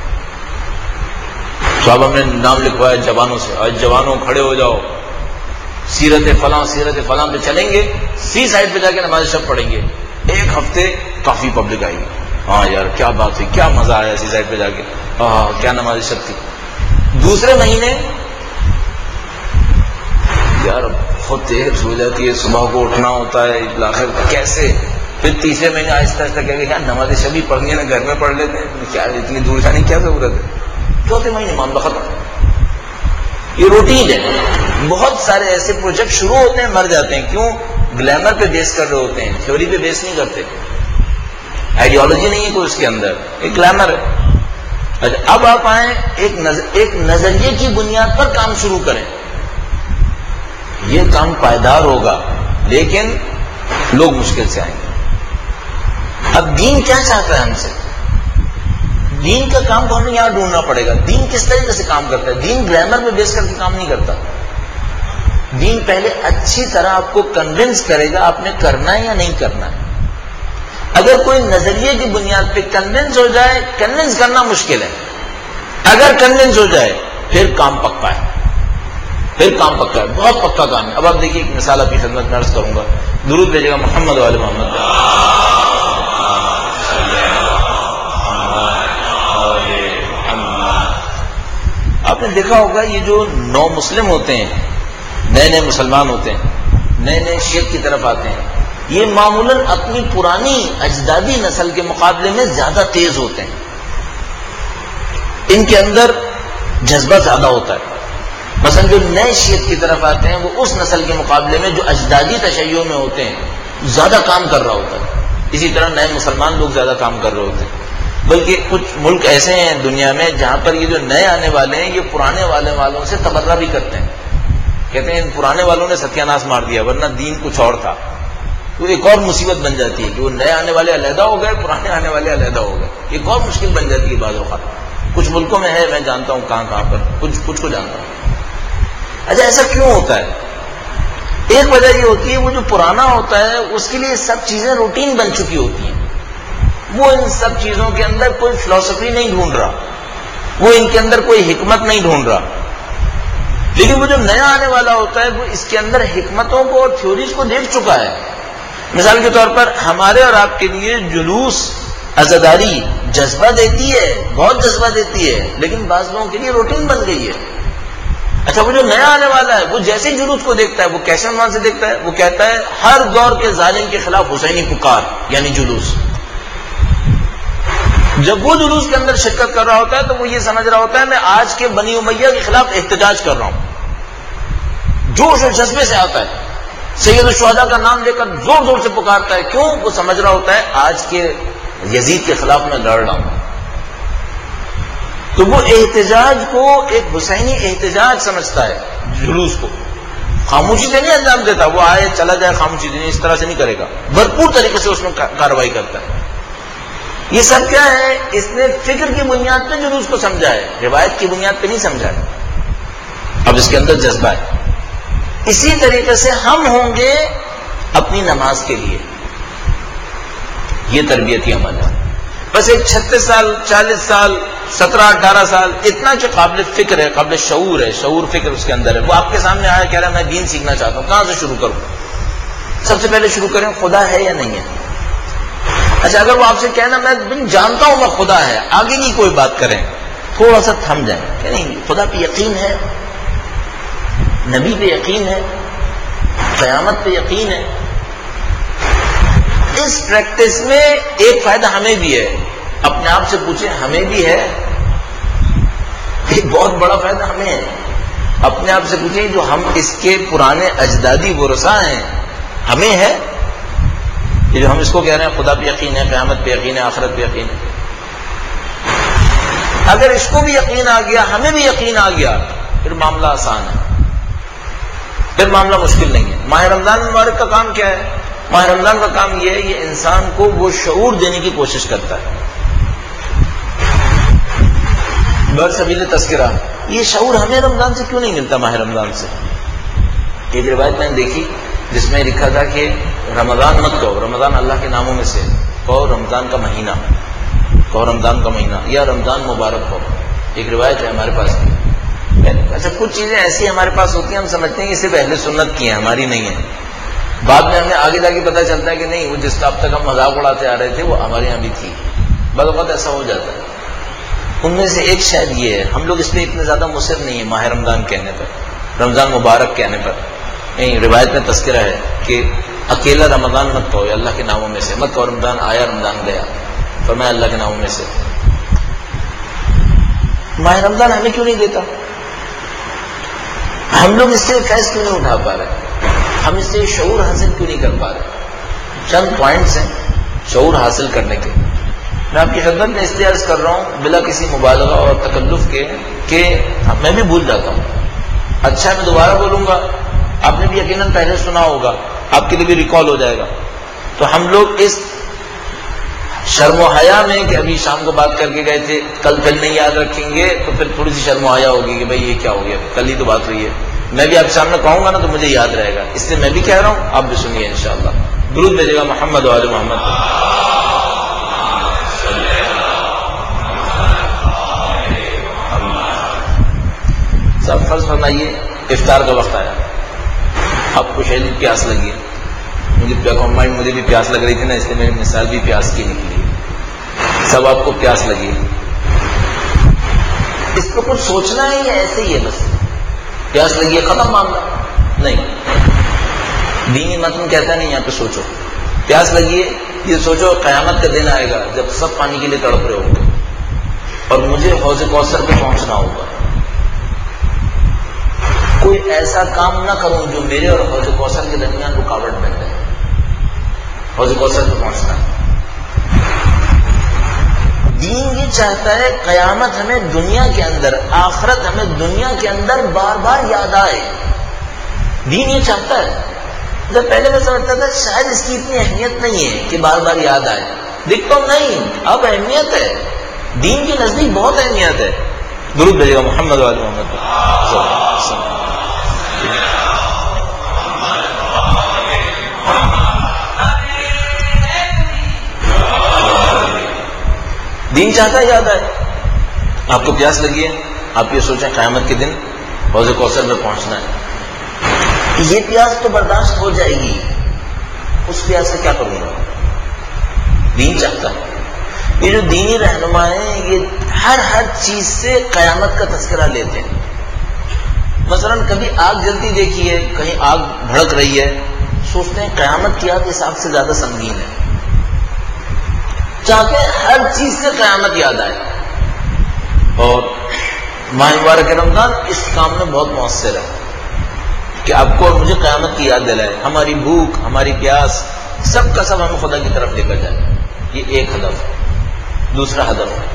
صاحب ہم نے نام لکھوایا جوانوں سے, آج جوانوں کھڑے ہو جاؤ, سیرت فلاں سیرت فلاں پہ چلیں گے, سی سائڈ پہ جا کے نماز شب پڑھیں گے. ایک ہفتے کافی پبلک آئی گی, ہاں یار کیا بات تھی, کیا مزہ آیا سی سائڈ پہ جا کے, ہاں کیا نماز شب تھی. دوسرے مہینے یار بہت دیر سو جاتی ہے, صبح کو اٹھنا ہوتا ہے, آخر کیسے. پھر تیسرے مہینے آہستہ آہستہ کہہ گئے یار نماز شب ہی پڑھنی ہے نا, گھر میں پڑھ لیتے ہیں, کیا اتنی دور جانے کی کیا ضرورت ہے. چوتھے مہینے معاملہ ختم. یہ روٹین ہے. بہت سارے ایسے پروجیکٹ شروع ہوتے ہیں, مر جاتے ہیں. کیوں؟ گلیمر پہ بیس کر رہے ہوتے ہیں, تھیوری پہ بیس نہیں کرتے, آئیڈیالوجی نہیں ہے کوئی اس کے اندر, ایک گلیمر ہے. اچھا اب آپ آئیں ایک نظر, ایک نظریے کی بنیاد پر کام شروع کریں, یہ کام پائیدار ہوگا, لیکن لوگ مشکل سے آئیں گے. اب دین کیا چاہتا ہے ہم سے؟ دین کا کام کو ہمیں یہاں ڈھونڈنا پڑے گا. دین کس طریقے سے کام کرتا ہے؟ دین گرامر میں بیس کر کے کام نہیں کرتا. دین پہلے اچھی طرح آپ کو کنونس کرے گا آپ نے کرنا ہے یا نہیں کرنا ہے. اگر کوئی نظریے کی بنیاد پہ کنونس ہو جائے, کنونس کرنا مشکل ہے. اگر کنونس ہو جائے پھر کام پکا ہے, پھر کام پکا ہے, بہت پکا کام ہے. اب آپ دیکھیے ایک مثال آپ کی خدمت میں عرض کروں گا, درود بھیجے گا محمد والے محمد. آپ نے دیکھا ہوگا یہ جو نو مسلم ہوتے ہیں, نئے نئے مسلمان ہوتے ہیں, نئے نئے شیخ کی طرف آتے ہیں, یہ معمولاً اپنی پرانی اجدادی نسل کے مقابلے میں زیادہ تیز ہوتے ہیں. ان کے اندر جذبہ زیادہ ہوتا ہے. مثلا جو نئے شیخ کی طرف آتے ہیں وہ اس نسل کے مقابلے میں جو اجدادی تشیع میں ہوتے ہیں زیادہ کام کر رہا ہوتا ہے. اسی طرح نئے مسلمان لوگ زیادہ کام کر رہے ہوتے ہیں. بلکہ کچھ ملک ایسے ہیں دنیا میں جہاں پر یہ جو نئے آنے والے ہیں یہ پرانے والے والوں سے تبرہ بھی کرتے ہیں. کہتے ہیں ان پرانے والوں نے ستیہ ناش مار دیا, ورنہ دین کچھ اور تھا. تو ایک اور مصیبت بن جاتی ہے کہ وہ نئے آنے والے علیحدہ ہو گئے, پرانے آنے والے علیحدہ ہو گئے. ایک اور مشکل بن جاتی ہے بعض اوقات. کچھ ملکوں میں ہے, میں جانتا ہوں کہاں کہاں پر, کچھ کچھ کو جانتا ہوں. اچھا ایسا کیوں ہوتا ہے؟ ایک وجہ یہ ہوتی ہے وہ جو پرانا ہوتا ہے اس کے لیے سب چیزیں روٹین بن چکی ہوتی ہیں. وہ ان سب چیزوں کے اندر کوئی فلسفی نہیں ڈھونڈ رہا, وہ ان کے اندر کوئی حکمت نہیں ڈھونڈ رہا. لیکن وہ جو نیا آنے والا ہوتا ہے وہ اس کے اندر حکمتوں کو اور تھیوریز کو دیکھ چکا ہے. مثال کے طور پر ہمارے اور آپ کے لیے جلوس عزاداری جذبہ دیتی ہے، بہت جذبہ دیتی ہے، لیکن بعض لوگوں کے لیے روٹین بن گئی ہے. اچھا وہ جو نیا آنے والا ہے وہ جیسے ہی جلوس کو دیکھتا ہے وہ کیسے عنوان سے دیکھتا ہے؟ وہ کہتا ہے ہر دور کے ظالم کے خلاف حسینی پکار، یعنی جلوس. جب وہ جلوس کے اندر شرکت کر رہا ہوتا ہے تو وہ یہ سمجھ رہا ہوتا ہے میں آج کے بنی امیہ کے خلاف احتجاج کر رہا ہوں. جوش اور جذبے سے آتا ہے، سید الشہداء کا نام لے کر زور زور سے پکارتا ہے. کیوں؟ وہ سمجھ رہا ہوتا ہے آج کے یزید کے خلاف میں لڑ رہا ہوں. تو وہ احتجاج کو ایک حسینی احتجاج سمجھتا ہے، جلوس کو. خاموشی سے نہیں انجام دیتا، وہ آئے چلا جائے خاموشی سے نہیں، اس طرح سے نہیں کرے گا، بھرپور طریقے سے اس میں کارروائی کرتا ہے. یہ سب کیا ہے؟ اس نے فکر کی بنیاد پہ جلوس کو سمجھا ہے، روایت کی بنیاد پہ نہیں سمجھا ہے. اب اس کے اندر جذبہ ہے. اسی طریقے سے ہم ہوں گے اپنی نماز کے لیے. یہ تربیتی عمل ہے. بس ایک چھتیس سال چالیس سال سترہ اٹھارہ سال اتنا جو قابل فکر ہے، قابل شعور ہے، شعور فکر اس کے اندر ہے، وہ آپ کے سامنے آیا کہہ رہا ہے میں دین سیکھنا چاہتا ہوں. کہاں سے شروع کروں؟ سب سے پہلے شروع کریں خدا ہے یا نہیں ہے. اچھا اگر وہ آپ سے کہنا میں جانتا ہوں میں خدا ہے، آگے کی کوئی بات کریں، تھوڑا سا تھم جائیں کہ نہیں خدا پہ یقین ہے، نبی پہ یقین ہے، قیامت پہ یقین ہے. اس پریکٹس میں ایک فائدہ ہمیں بھی ہے. اپنے آپ سے پوچھیں ہمیں بھی ہے؟ ایک بہت بڑا فائدہ ہمیں ہے. اپنے آپ سے پوچھیں جو ہم اس کے پرانے اجدادی ورثاء ہیں ہمیں ہے؟ یہ جو ہم اس کو کہہ رہے ہیں خدا پہ یقین ہے، قیامت پہ یقین ہے، آخرت پہ یقین ہے. اگر اس کو بھی یقین آ گیا، ہمیں بھی یقین آ گیا، پھر معاملہ آسان ہے، پھر معاملہ مشکل نہیں ہے. ماہ رمضان مبارک کا کام کیا ہے؟ ماہ رمضان کا کام یہ ہے یہ انسان کو وہ شعور دینے کی کوشش کرتا ہے. برسبیل تذکرہ، یہ شعور ہمیں رمضان سے کیوں نہیں ملتا؟ ماہ رمضان سے ایک روایت میں نے دیکھی جس میں لکھا تھا کہ رمضان مت کہو، رمضان اللہ کے ناموں میں سے، کہو رمضان کا مہینہ، کہو رمضان کا مہینہ یا رمضان مبارک ہو. ایک روایت ہے ہمارے پاس کی. اچھا کچھ چیزیں ایسی ہمارے پاس ہوتی ہیں ہم سمجھتے ہیں کہ صرف اہل سنت کی ہیں، ہماری نہیں ہے. بعد میں ہمیں آگے جا کے پتہ چلتا ہے کہ نہیں، وہ جس کا اب تک ہم مذاق اڑاتے آ رہے تھے وہ ہمارے یہاں بھی تھی. بعض اوقات ایسا ہو جاتا ہے. ان میں سے ایک شاید یہ ہے ہم لوگ اس پہ اتنے زیادہ مصر نہیں ہیں ماہ رمضان کہنے پر، رمضان مبارک کہنے پر. نہیں، روایت میں تذکرہ ہے کہ اکیلا رمضان مت کہو، اللہ کے ناموں میں سے مت کہو. رمضان آیا رمضان گیا، فرمایا اللہ کے ناموں میں سے. ماہ رمضان ہمیں کیوں نہیں دیتا؟ ہم لوگ اس سے فیض کیوں نہیں اٹھا پا رہے؟ ہم اس سے شعور حاصل کیوں نہیں کر پا رہے؟ چند پوائنٹس ہیں شعور حاصل کرنے کے. میں آپ کی خدمت میں اس لیے عرض کر رہا ہوں بلا کسی مبالغہ اور تکلف کے کہ میں بھی بھول جاتا ہوں. اچھا میں دوبارہ بولوں گا، آپ نے بھی یقیناً پہلے سنا ہوگا، آپ کے لیے بھی ریکال ہو جائے گا. تو ہم لوگ اس شرم و حیا میں کہ ابھی شام کو بات کر کے گئے تھے، کل کل نہیں یاد رکھیں گے تو پھر تھوڑی سی شرم و حیا ہوگی کہ بھائی یہ کیا ہو گیا، کل ہی تو بات ہوئی ہے. میں بھی آپ کے سامنے کہوں گا نا تو مجھے یاد رہے گا، اس سے میں بھی کہہ رہا ہوں، آپ بھی سنیے انشاءاللہ. درود بھیجے گا محمد و آل محمد. سب فرض فرمائیے افطار کا وقت آیا، آپ کو شدید پیاس لگی ہے. مجھے کمبائنڈ مجھے بھی پیاس لگ رہی تھی نا، اس لیے میری مثال بھی پیاس کی نکلی. سب آپ کو پیاس لگی ہے، اس پہ کچھ سوچنا ہے یا ایسے ہی ہے بس پیاس لگی ہے ختم معاملہ؟ نہیں، دینی متن کہتا نہیں یہاں پہ سوچو. پیاس لگی ہے یہ سوچو قیامت کا دن آئے گا جب سب پانی کے لیے تڑپ رہے ہوں گے اور مجھے حوض کوثر پہ پہنچنا ہوگا. کوئی ایسا کام نہ کروں جو میرے اور حوض کوثر کے درمیان رکاوٹ بن جائے. حوض کوثر پہ پہنچنا ہے. دین یہ چاہتا ہے قیامت ہمیں دنیا کے اندر، آخرت ہمیں دنیا کے اندر بار بار یاد آئے. دین یہ چاہتا ہے. جب پہلے میں سمجھتا تھا شاید اس کی اتنی اہمیت نہیں ہے کہ بار بار یاد آئے، دیکھتا ہوں نہیں، اب اہمیت ہے. دین کے نزدیک بہت اہمیت ہے. درود بھیجے گا محمد و آل محمد. دین چاہتا ہے یاد آئے. آپ کو پیاس لگی ہے، آپ یہ سوچیں قیامت کے دن حوض کوثر میں پہنچنا ہے. یہ پیاس تو برداشت ہو جائے گی، اس پیاس سے کیا کروں گا؟ دین چاہتا ہے. یہ جو دینی رہنما ہیں یہ ہر ہر چیز سے قیامت کا تذکرہ لیتے ہیں. مثلا کبھی آگ جلتی دیکھی ہے، کہیں آگ بھڑک رہی ہے، سوچتے ہیں قیامت کی آگ اس آگ سے زیادہ سنگین ہے، چاہتے ہیں ہر چیز سے قیامت یاد آئے. اور ماہ مبارک رمضان اس کام میں بہت مؤثر ہے کہ آپ کو اور مجھے قیامت کی یاد دلائے، ہماری بھوک، ہماری پیاس، سب کا سب ہمیں خدا کی طرف لے کر جائے. یہ ایک ہدف ہے. دوسرا ہدف ہے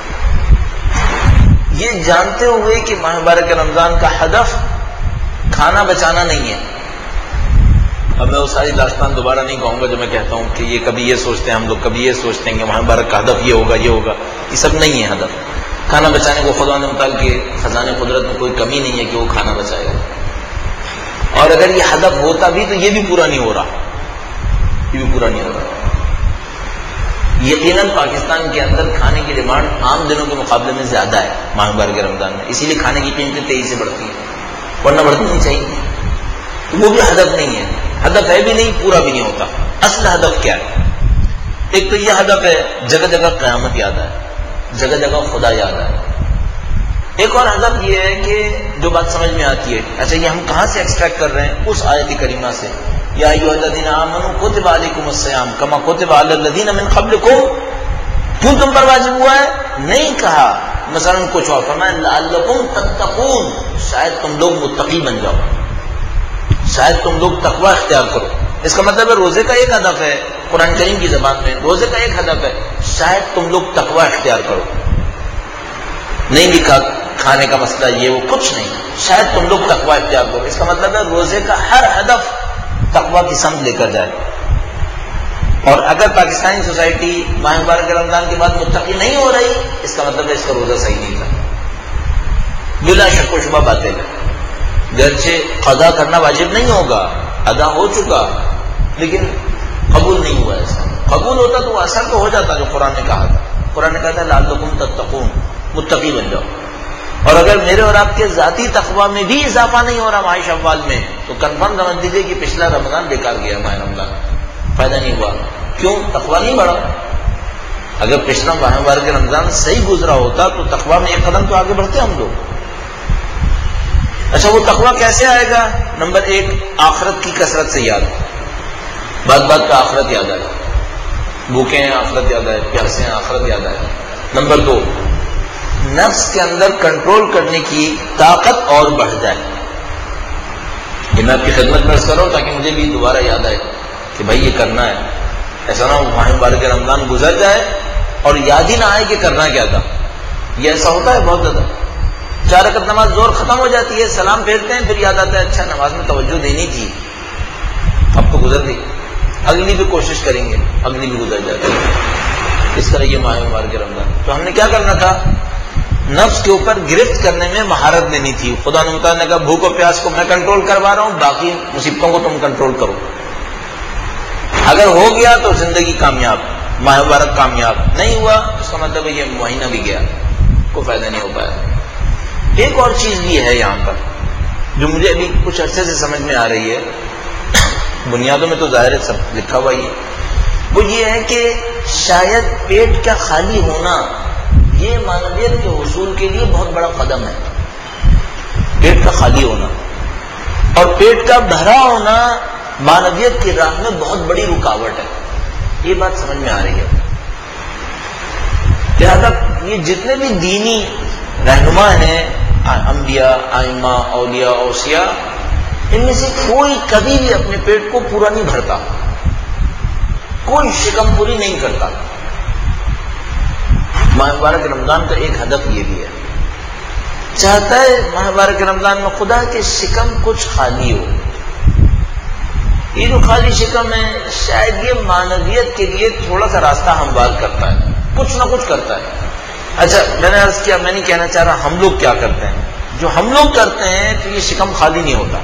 یہ جانتے ہوئے کہ ماہ مبارک رمضان کا ہدف کھانا بچانا نہیں ہے. اب میں وہ ساری داستان دوبارہ نہیں کہوں گا جو میں کہتا ہوں کہ یہ کبھی یہ سوچتے ہیں ہم لوگ، کبھی یہ سوچتے ہیں کہ ماہ مبارک کا ہدف یہ ہوگا یہ ہوگا. یہ سب نہیں ہے ہدف. کھانا بچانے کو خدا نے مطالعہ کہ خزانے قدرت میں کوئی کمی نہیں ہے کہ وہ کھانا بچائے گا. اور اگر یہ ہدف ہوتا بھی تو یہ بھی پورا نہیں ہو رہا، یہ بھی پورا نہیں ہو رہا. یقیناً پاکستان کے اندر کھانے کی ڈیمانڈ عام دنوں کے مقابلے میں زیادہ ہے ماہ مبارک رمضان میں، اسی لیے کھانے کی قیمتیں تیزی سے بڑھتی ہیں، ورنہ بڑھتی نہیں چاہیے. وہ بھی ہدف نہیں ہے، ہدف ہے بھی نہیں، پورا بھی نہیں ہوتا. اصل ہدف کیا ہے؟ ایک تو یہ ہدف ہے جگہ جگہ قیامت یاد ہے، جگہ جگہ خدا یاد ہے. ایک اور ہدف یہ ہے کہ جو بات سمجھ میں آتی ہے، اچھا یہ ہم کہاں سے ایکسٹریکٹ کر رہے ہیں؟ اس آیت کریمہ سے، یا ایھا الذین آمنوا کتب علیکم الصیام کما کتب علی الذین من قبلکم. کیوں تم پر واجب ہوا ہے؟ نہیں کہا مثلا کچھ اور، فرمایا لعلکم تتقون، شاید تم لوگ متقی بن جاؤ، شاید تم لوگ تقوی اختیار کرو. اس کا مطلب ہے روزے کا ایک ہدف ہے، قرآن کریم کی زبان میں روزے کا ایک ہدف ہے شاید تم لوگ تقوی اختیار کرو. نہیں لکھا کھانے کا مسئلہ یہ وہ کچھ نہیں، شاید تم لوگ تقوی اختیار کرو. اس کا مطلب ہے روزے کا ہر ہدف تقوی کی سمت لے کر جائے. اور اگر پاکستانی سوسائٹی ماہ مبارک رمضان کے بعد متقی نہیں ہو رہی، اس کا مطلب ہے اس کا روزہ صحیح نہیں تھا. بلا شک و شبہ باطل ہے. گرچہ قضا کرنا واجب نہیں ہوگا، ادا ہو چکا، لیکن قبول نہیں ہوا. ایسا قبول ہوتا تو وہ اثر تو ہو جاتا جو قرآن نے کہا تھا. قرآن نے کہا تھا لعلکم تتقون، متقی بن جاؤ. اور اگر میرے اور آپ کے ذاتی تقویٰ میں بھی اضافہ نہیں ہو رہا ماہ شوال میں، تو کنفرم سمجھ لیجیے کہ پچھلا رمضان بیکار گیا. ماہ رمضان فائدہ نہیں ہوا. کیوں؟ تقویٰ نہیں بڑھا. اگر پچھلا ماہ مبارک رمضان صحیح گزرا ہوتا تو تقویٰ میں ایک قدم تو آگے بڑھتے ہم لوگ. اچھا وہ تقویٰ کیسے آئے گا؟ نمبر ایک، آخرت کی کثرت سے یاد. بات بات کا آخرت یاد آئے، بھوکے ہیں آخرت یاد آئے، پیاسے ہیں آخرت یاد آئے. نمبر دو، نفس کے اندر کنٹرول کرنے کی طاقت اور بڑھ جائے. یہ میں آپ کی خدمت میں عرض کر رہا ہوں تاکہ مجھے بھی دوبارہ یاد آئے کہ بھائی یہ کرنا ہے. ایسا نہ ہو ماہ مبارک رمضان گزر جائے اور یاد ہی نہ آئے کہ کرنا کیا تھا. یہ ایسا ہوتا ہے بہت زیادہ. چار رکعت نماز زور ختم ہو جاتی ہے، سلام پھیرتے ہیں، پھر یاد آتا ہے اچھا نماز میں توجہ دینی تھی، اب تو گزر گئی، اگلی بھی کوشش کریں گے، اگلی بھی گزر جاتی ہے. اس طرح یہ ماہ مبارک رمضان. تو ہم نے کیا کرنا تھا؟ نفس کے اوپر گرفت کرنے میں مہارت لینی تھی. خدا نے متعال نے کہا بھوک و پیاس کو میں کنٹرول کروا رہا ہوں، باقی مصیبتوں کو تم کنٹرول کرو. اگر ہو گیا تو زندگی کامیاب، ماہ مبارک کامیاب. نہیں ہوا اس کا مطلب ہے یہ مہینہ بھی گیا، کوئی فائدہ نہیں ہو پایا. ایک اور چیز بھی ہے یہاں پر جو مجھے ابھی کچھ عرصے سے سمجھ میں آ رہی ہے، بنیادوں میں تو ظاہر ہے سب لکھا ہوا ہی ہے. وہ یہ ہے کہ شاید پیٹ کا خالی ہونا یہ مانویت کے حصول کے لیے بہت بڑا قدم ہے. پیٹ کا خالی ہونا اور پیٹ کا بھرا ہونا مانویت کی راہ میں بہت بڑی رکاوٹ ہے. یہ بات سمجھ میں آ رہی ہے. لہذا یہ جتنے بھی دینی رہنما ہیں، انبیاء، ائمہ، اولیاء، اوصیاء، ان میں سے کوئی کبھی بھی اپنے پیٹ کو پورا نہیں بھرتا، کوئی شکم پوری نہیں کرتا. ماہ مبارک رمضان کا ایک ہدف یہ بھی ہے، چاہتا ہے ماہ مبارک رمضان میں خدا کے شکم کچھ خالی ہو. یہ جو خالی شکم ہے شاید یہ مانویت کے لیے تھوڑا سا راستہ ہموار کرتا ہے، کچھ نہ کچھ کرتا ہے. اچھا میں نے عرض کیا، میں نہیں کہنا چاہ رہا ہم لوگ کیا کرتے ہیں. جو ہم لوگ کرتے ہیں تو یہ شکم خالی نہیں ہوتا.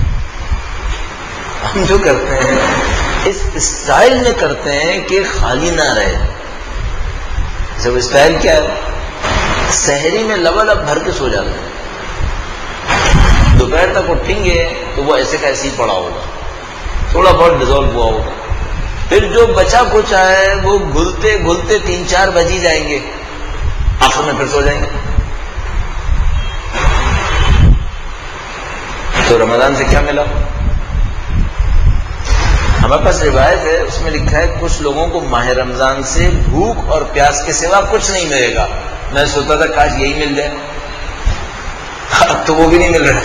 ہم جو کرتے ہیں اس اسٹائل میں کرتے ہیں کہ خالی نہ رہے. جب اسٹائل کیا ہے؟ سحری میں لبا لب بھر کے سو جاتے ہیں. دوپہر تک اٹھیں گے تو وہ ایسے کا ایسے ہی پڑا ہوگا، تھوڑا بہت ڈیزالو ہوا ہوگا. پھر جو بچا کچا ہے وہ گھلتے گھلتے تین چار بج ہی جائیں گے، آخر میں پھر سو جائیں گے. تو رمضان سے کیا ملا؟ ہمارے پاس روایت ہے، اس میں لکھا ہے کچھ لوگوں کو ماہ رمضان سے بھوک اور پیاس کے سوا کچھ نہیں ملے گا. میں سوچتا تھا کاش یہی مل جائے، اب تو وہ بھی نہیں مل رہا.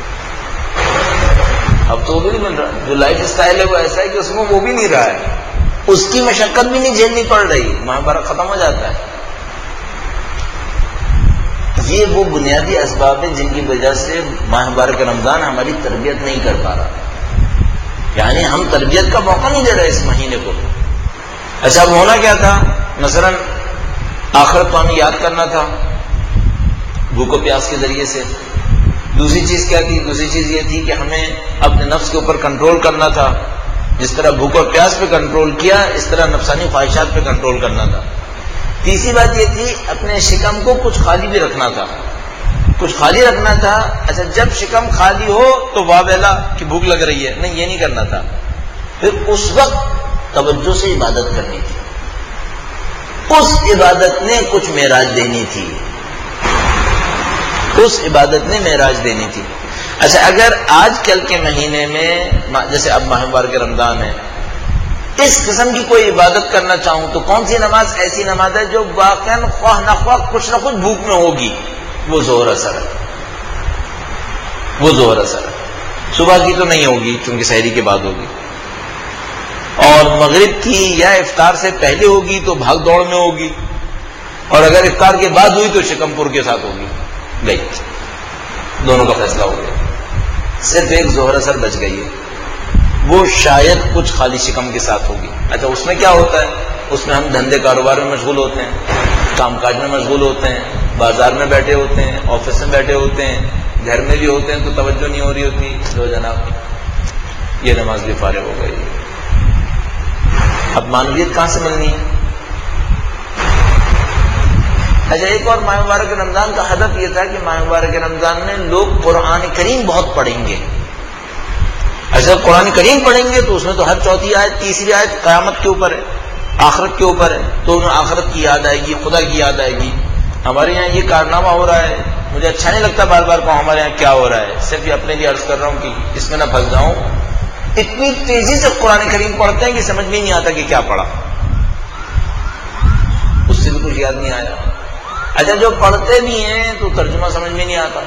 اب تو وہ بھی نہیں مل رہا. جو لائف اسٹائل ہے وہ ایسا ہے کہ اس میں وہ بھی نہیں رہا ہے، اس کی مشقت بھی نہیں جھیلنی پڑ رہی، ماہ برکت ختم ہو جاتا ہے. یہ وہ بنیادی اسباب ہیں جن کی وجہ سے ماہ مبارک رمضان ہماری تربیت نہیں کر پا رہا، یعنی ہم تربیت کا موقع نہیں دے رہے اس مہینے کو. اچھا اب ہونا کیا تھا؟ مثلا آخرت کو ہمیں یاد کرنا تھا بھوک و پیاس کے ذریعے سے. دوسری چیز کیا تھی؟ دوسری چیز یہ تھی کہ ہمیں اپنے نفس کے اوپر کنٹرول کرنا تھا. جس طرح بھوک اور پیاس پہ کنٹرول کیا، اس طرح نفسانی خواہشات پہ کنٹرول کرنا تھا. تیسری بات یہ تھی اپنے شکم کو کچھ خالی بھی رکھنا تھا، کچھ خالی رکھنا تھا. اچھا جب شکم خالی ہو تو واہ بیلا کہ بھوک لگ رہی ہے، نہیں، یہ نہیں کرنا تھا. پھر اس وقت توجہ سے عبادت کرنی تھی. اس عبادت نے کچھ معراج دینی تھی، اس عبادت نے معراج دینی تھی. اچھا اگر آج کل کے مہینے میں جیسے اب ماہ مبارک رمضان ہے، اس قسم کی کوئی عبادت کرنا چاہوں تو کون سی نماز ایسی نماز ہے جو واقعا خواہ نہ خواہ کچھ نہ کچھ بھوک میں ہوگی؟ وہ ظہر اثر ہے، وہ ظہر اثر ہے. صبح کی تو نہیں ہوگی چونکہ سحری کے بعد ہوگی، اور مغرب کی یا افطار سے پہلے ہوگی تو بھاگ دوڑ میں ہوگی، اور اگر افطار کے بعد ہوئی تو شکم پور کے ساتھ ہوگی. گئی، دونوں کا فیصلہ ہو گیا. صرف ایک ظہر اثر بچ گئی ہے، وہ شاید کچھ خالی شکم کے ساتھ ہوگی. اچھا اس میں کیا ہوتا ہے؟ اس میں ہم دھندے کاروبار میں مشغول ہوتے ہیں، کام کاج میں مشغول ہوتے ہیں، بازار میں بیٹھے ہوتے ہیں، آفس میں بیٹھے ہوتے ہیں، گھر میں بھی ہوتے ہیں تو توجہ نہیں ہو رہی ہوتی. لو جناب یہ نماز بھی فارغ ہو گئی. اب معنویت کہاں سے ملنی ہے؟ اچھا ایک اور ماہ مبارک رمضان کا ہدف یہ تھا کہ ماہ مبارک رمضان میں لوگ قرآن کریم بہت پڑھیں گے. اچھا قرآن کریم پڑھیں گے تو اس میں تو ہر چوتھی آیت، تیسری آیت قیامت کے اوپر ہے، آخرت کے اوپر ہے، تو انہیں آخرت کی یاد آئے گی، خدا کی یاد آئے گی. ہمارے یہاں یہ کارنامہ ہو رہا ہے، مجھے اچھا نہیں لگتا بار بار کو ہمارے یہاں کیا ہو رہا ہے، صرف یہ اپنے لیے عرض کر رہا ہوں کہ اس میں نہ پھنس جاؤں. اتنی تیزی سے قرآن کریم پڑھتے ہیں کہ سمجھ میں نہیں آتا کہ کیا پڑھا، اس سے بھی کچھ یاد نہیں آیا. اچھا جو پڑھتے بھی ہیں تو ترجمہ سمجھ میں نہیں آتا.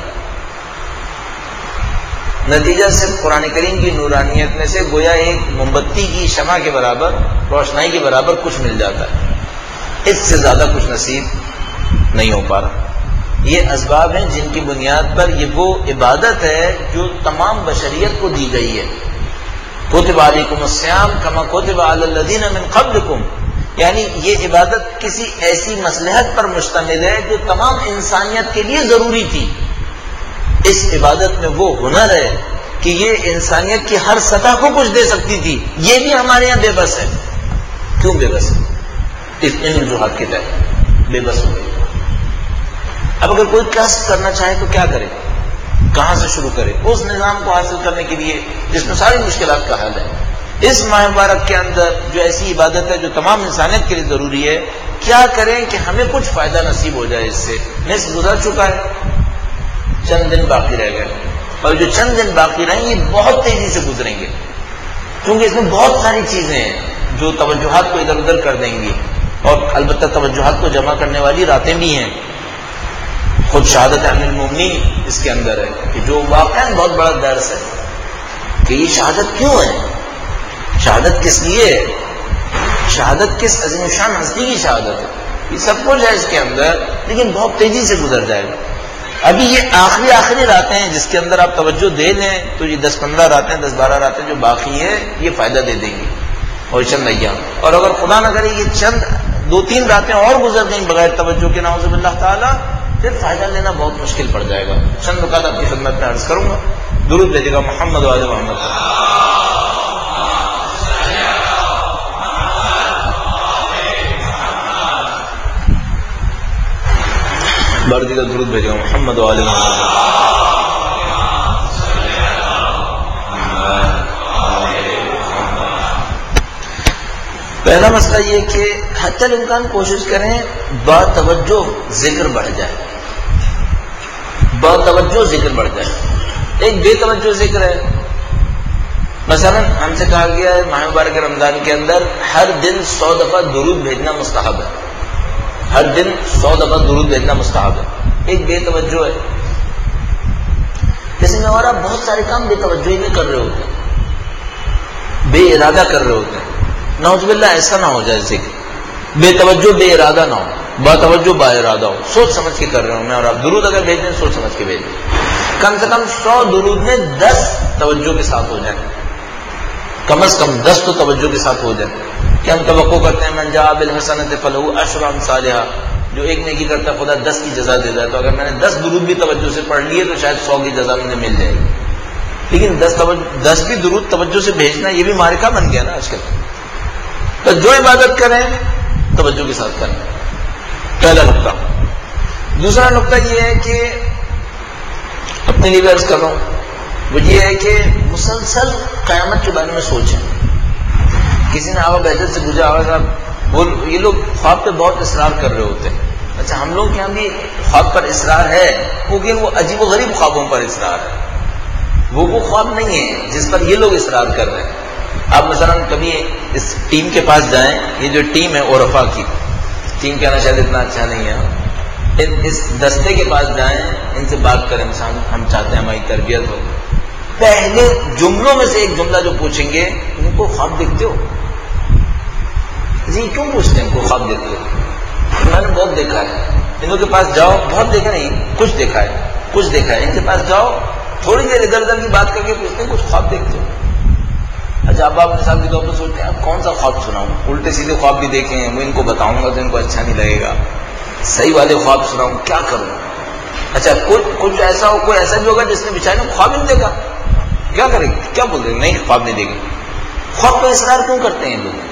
نتیجہ صرف قرآن کریم کی نورانیت میں سے گویا ایک موم بتی کی شمع کے برابر، روشنائی کے برابر کچھ مل جاتا ہے، اس سے زیادہ کچھ نصیب نہیں ہو پا رہا. یہ اسباب ہیں جن کی بنیاد پر یہ وہ عبادت ہے جو تمام بشریت کو دی گئی ہے. کتب علیکم الصیام کما کتب علی الذین من قبلکم، یعنی یہ عبادت کسی ایسی مصلحت پر مشتمل ہے جو تمام انسانیت کے لیے ضروری تھی. اس عبادت میں وہ ہنر ہے کہ یہ انسانیت کی ہر سطح کو کچھ دے سکتی تھی، یہ بھی ہمارے یہاں بے بس ہے. کیوں بے بس ہے؟ اس ان وجوہات کے تحت بے بس ہو گئی. اب اگر کوئی کسب کرنا چاہے تو کیا کرے، کہاں سے شروع کرے اس نظام کو حاصل کرنے کے لیے جس میں ساری مشکلات کا حل ہے؟ اس ماہ مبارک کے اندر جو ایسی عبادت ہے جو تمام انسانیت کے لیے ضروری ہے، کیا کریں کہ ہمیں کچھ فائدہ نصیب ہو جائے. اس سے نصف گزر چکا ہے، چند دن باقی رہ گئے، اور جو چند دن باقی رہیں یہ بہت تیزی سے گزریں گے کیونکہ اس میں بہت ساری چیزیں ہیں جو توجہات کو ادھر ادھر کر دیں گی، اور البتہ توجہات کو جمع کرنے والی راتیں بھی ہیں. خود شہادت امیر المومنین اس کے اندر ہے کہ جو واقعا بہت بڑا درس ہے کہ یہ شہادت کیوں ہے، شہادت کس لیے ہے، شہادت کس عظیم الشان ہستی کی شہادت ہے. یہ سب کچھ ہے اس کے اندر، لیکن بہت تیزی سے گزر جائے گا. ابھی یہ آخری آخری راتیں ہیں جس کے اندر آپ توجہ دے لیں تو یہ دس پندرہ راتیں، دس بارہ راتیں جو باقی ہیں یہ فائدہ دے دیں گی، اور چند ایام. اور اگر خدا نہ کرے یہ چند دو تین راتیں اور گزر گئیں بغیر توجہ کے، نعوذ باللہ تعالی، پھر فائدہ لینا بہت مشکل پڑ جائے گا. چند نکات آپ کی خدمت میں عرض کروں گا. درود بھیجے گا محمد و آل محمد. بار دیگر درود بھیجے گا محمد و آل محمد. پہلا مسئلہ یہ کہ حتی الامکان کوشش کریں با توجہ ذکر بڑھ جائے، با توجہ ذکر بڑھ جائے۔ ایک بے توجہ ذکر ہے، مثلا ہم سے کہا گیا ہے ماہ مبارک رمضان کے اندر ہر دن سو دفعہ درود بھیجنا مستحب ہے، ہر دن سو دفعہ درود بھیجنا مستحب ہے۔ ایک بے توجہ ہے، جیسے میں اور آپ بہت سارے کام بے توجہی میں کر رہے ہوتے ہیں، بے ارادہ کر رہے ہوتے ہیں، نعوذ باللہ ایسا نہ ہو جائے ذکر بے توجہ بے ارادہ نہ ہو، با توجہ با ارادہ ہو، سوچ سمجھ کے کر رہے ہوں میں اور آپ۔ درود اگر بھیج دیں سوچ سمجھ کے بھیج دیں، کم سے کم سو درود میں دس توجہ کے ساتھ ہو جائیں، کم از کم دس تو توجہ کے ساتھ ہو جائے کہ ہم توقع کرتے ہیں من جاء بالحسنۃ فلہ عشر امثالھا، جو ایک نیکی کرتا ہے خدا دس کی جزا دے دیتا ہے، تو اگر میں نے دس درود بھی توجہ سے پڑھ لیے تو شاید سو کی جزا مجھے مل جائے گی، لیکن دس دس بھی درود توجہ سے بھیجنا یہ بھی معرکہ بن گیا نا آج کل۔ تو جو عبادت کریں توجہ کے ساتھ کریں، پہلا نقطہ۔ دوسرا نقطہ یہ ہے کہ اپنے لیے عرض کر رہا ہوں، وہ یہ ہے کہ مسلسل قیامت کے بارے میں سوچیں۔ کسی نے آوا بہجت سے پوچھا آوا صاحب وہ یہ لوگ خواب پہ بہت اصرار کر رہے ہوتے ہیں، اچھا ہم لوگ کے یہاں بھی خواب پر اصرار ہے، لیکن وہ عجیب و غریب خوابوں پر اصرار ہے، وہ وہ خواب نہیں ہے جس پر یہ لوگ اصرار کر رہے ہیں۔ آپ مثلا کبھی اس ٹیم کے پاس جائیں، یہ جو ٹیم ہے عرفا کی ٹیم کہنا شاید اتنا اچھا نہیں ہے، اس دستے کے پاس جائیں، ان سے بات کریں، مثلا ہم چاہتے ہیں ہماری تربیت ہو، پہلے جملوں میں سے ایک جملہ جو پوچھیں گے ان کو خواب دیکھتے ہو؟ جی کیوں پوچھتے ہیں کو خواب دیکھتے ہو؟ میں نے بہت دیکھا ہے، انہوں کے پاس جاؤ، بہت دیکھا نہیں کچھ دیکھا ہے، کچھ دیکھا ہے، ان کے پاس جاؤ تھوڑی دیر ادھر ادھر کی بات کر کے پوچھتے ہیں کچھ خواب دیکھتے ہو؟ اچھا اب آپ مثال کے طور پر سوچتے ہیں آپ کون سا خواب سناؤں، الٹے سیدھے خواب بھی دیکھیں ہیں، میں ان کو بتاؤں گا تو ان کو اچھا نہیں لگے گا، صحیح والے خواب سناؤں کیا کروں؟ اچھا کچھ کچھ ایسا ہو، کوئی ایسا بھی ہوگا جس نے بیچارے نے خواب نہیں دیکھا، کیا کریں گے؟ کیا بول رہے ہیں؟ نہیں خواب نہیں دیکھیں۔ خواب پر اصرار کیوں کرتے ہیں لوگ؟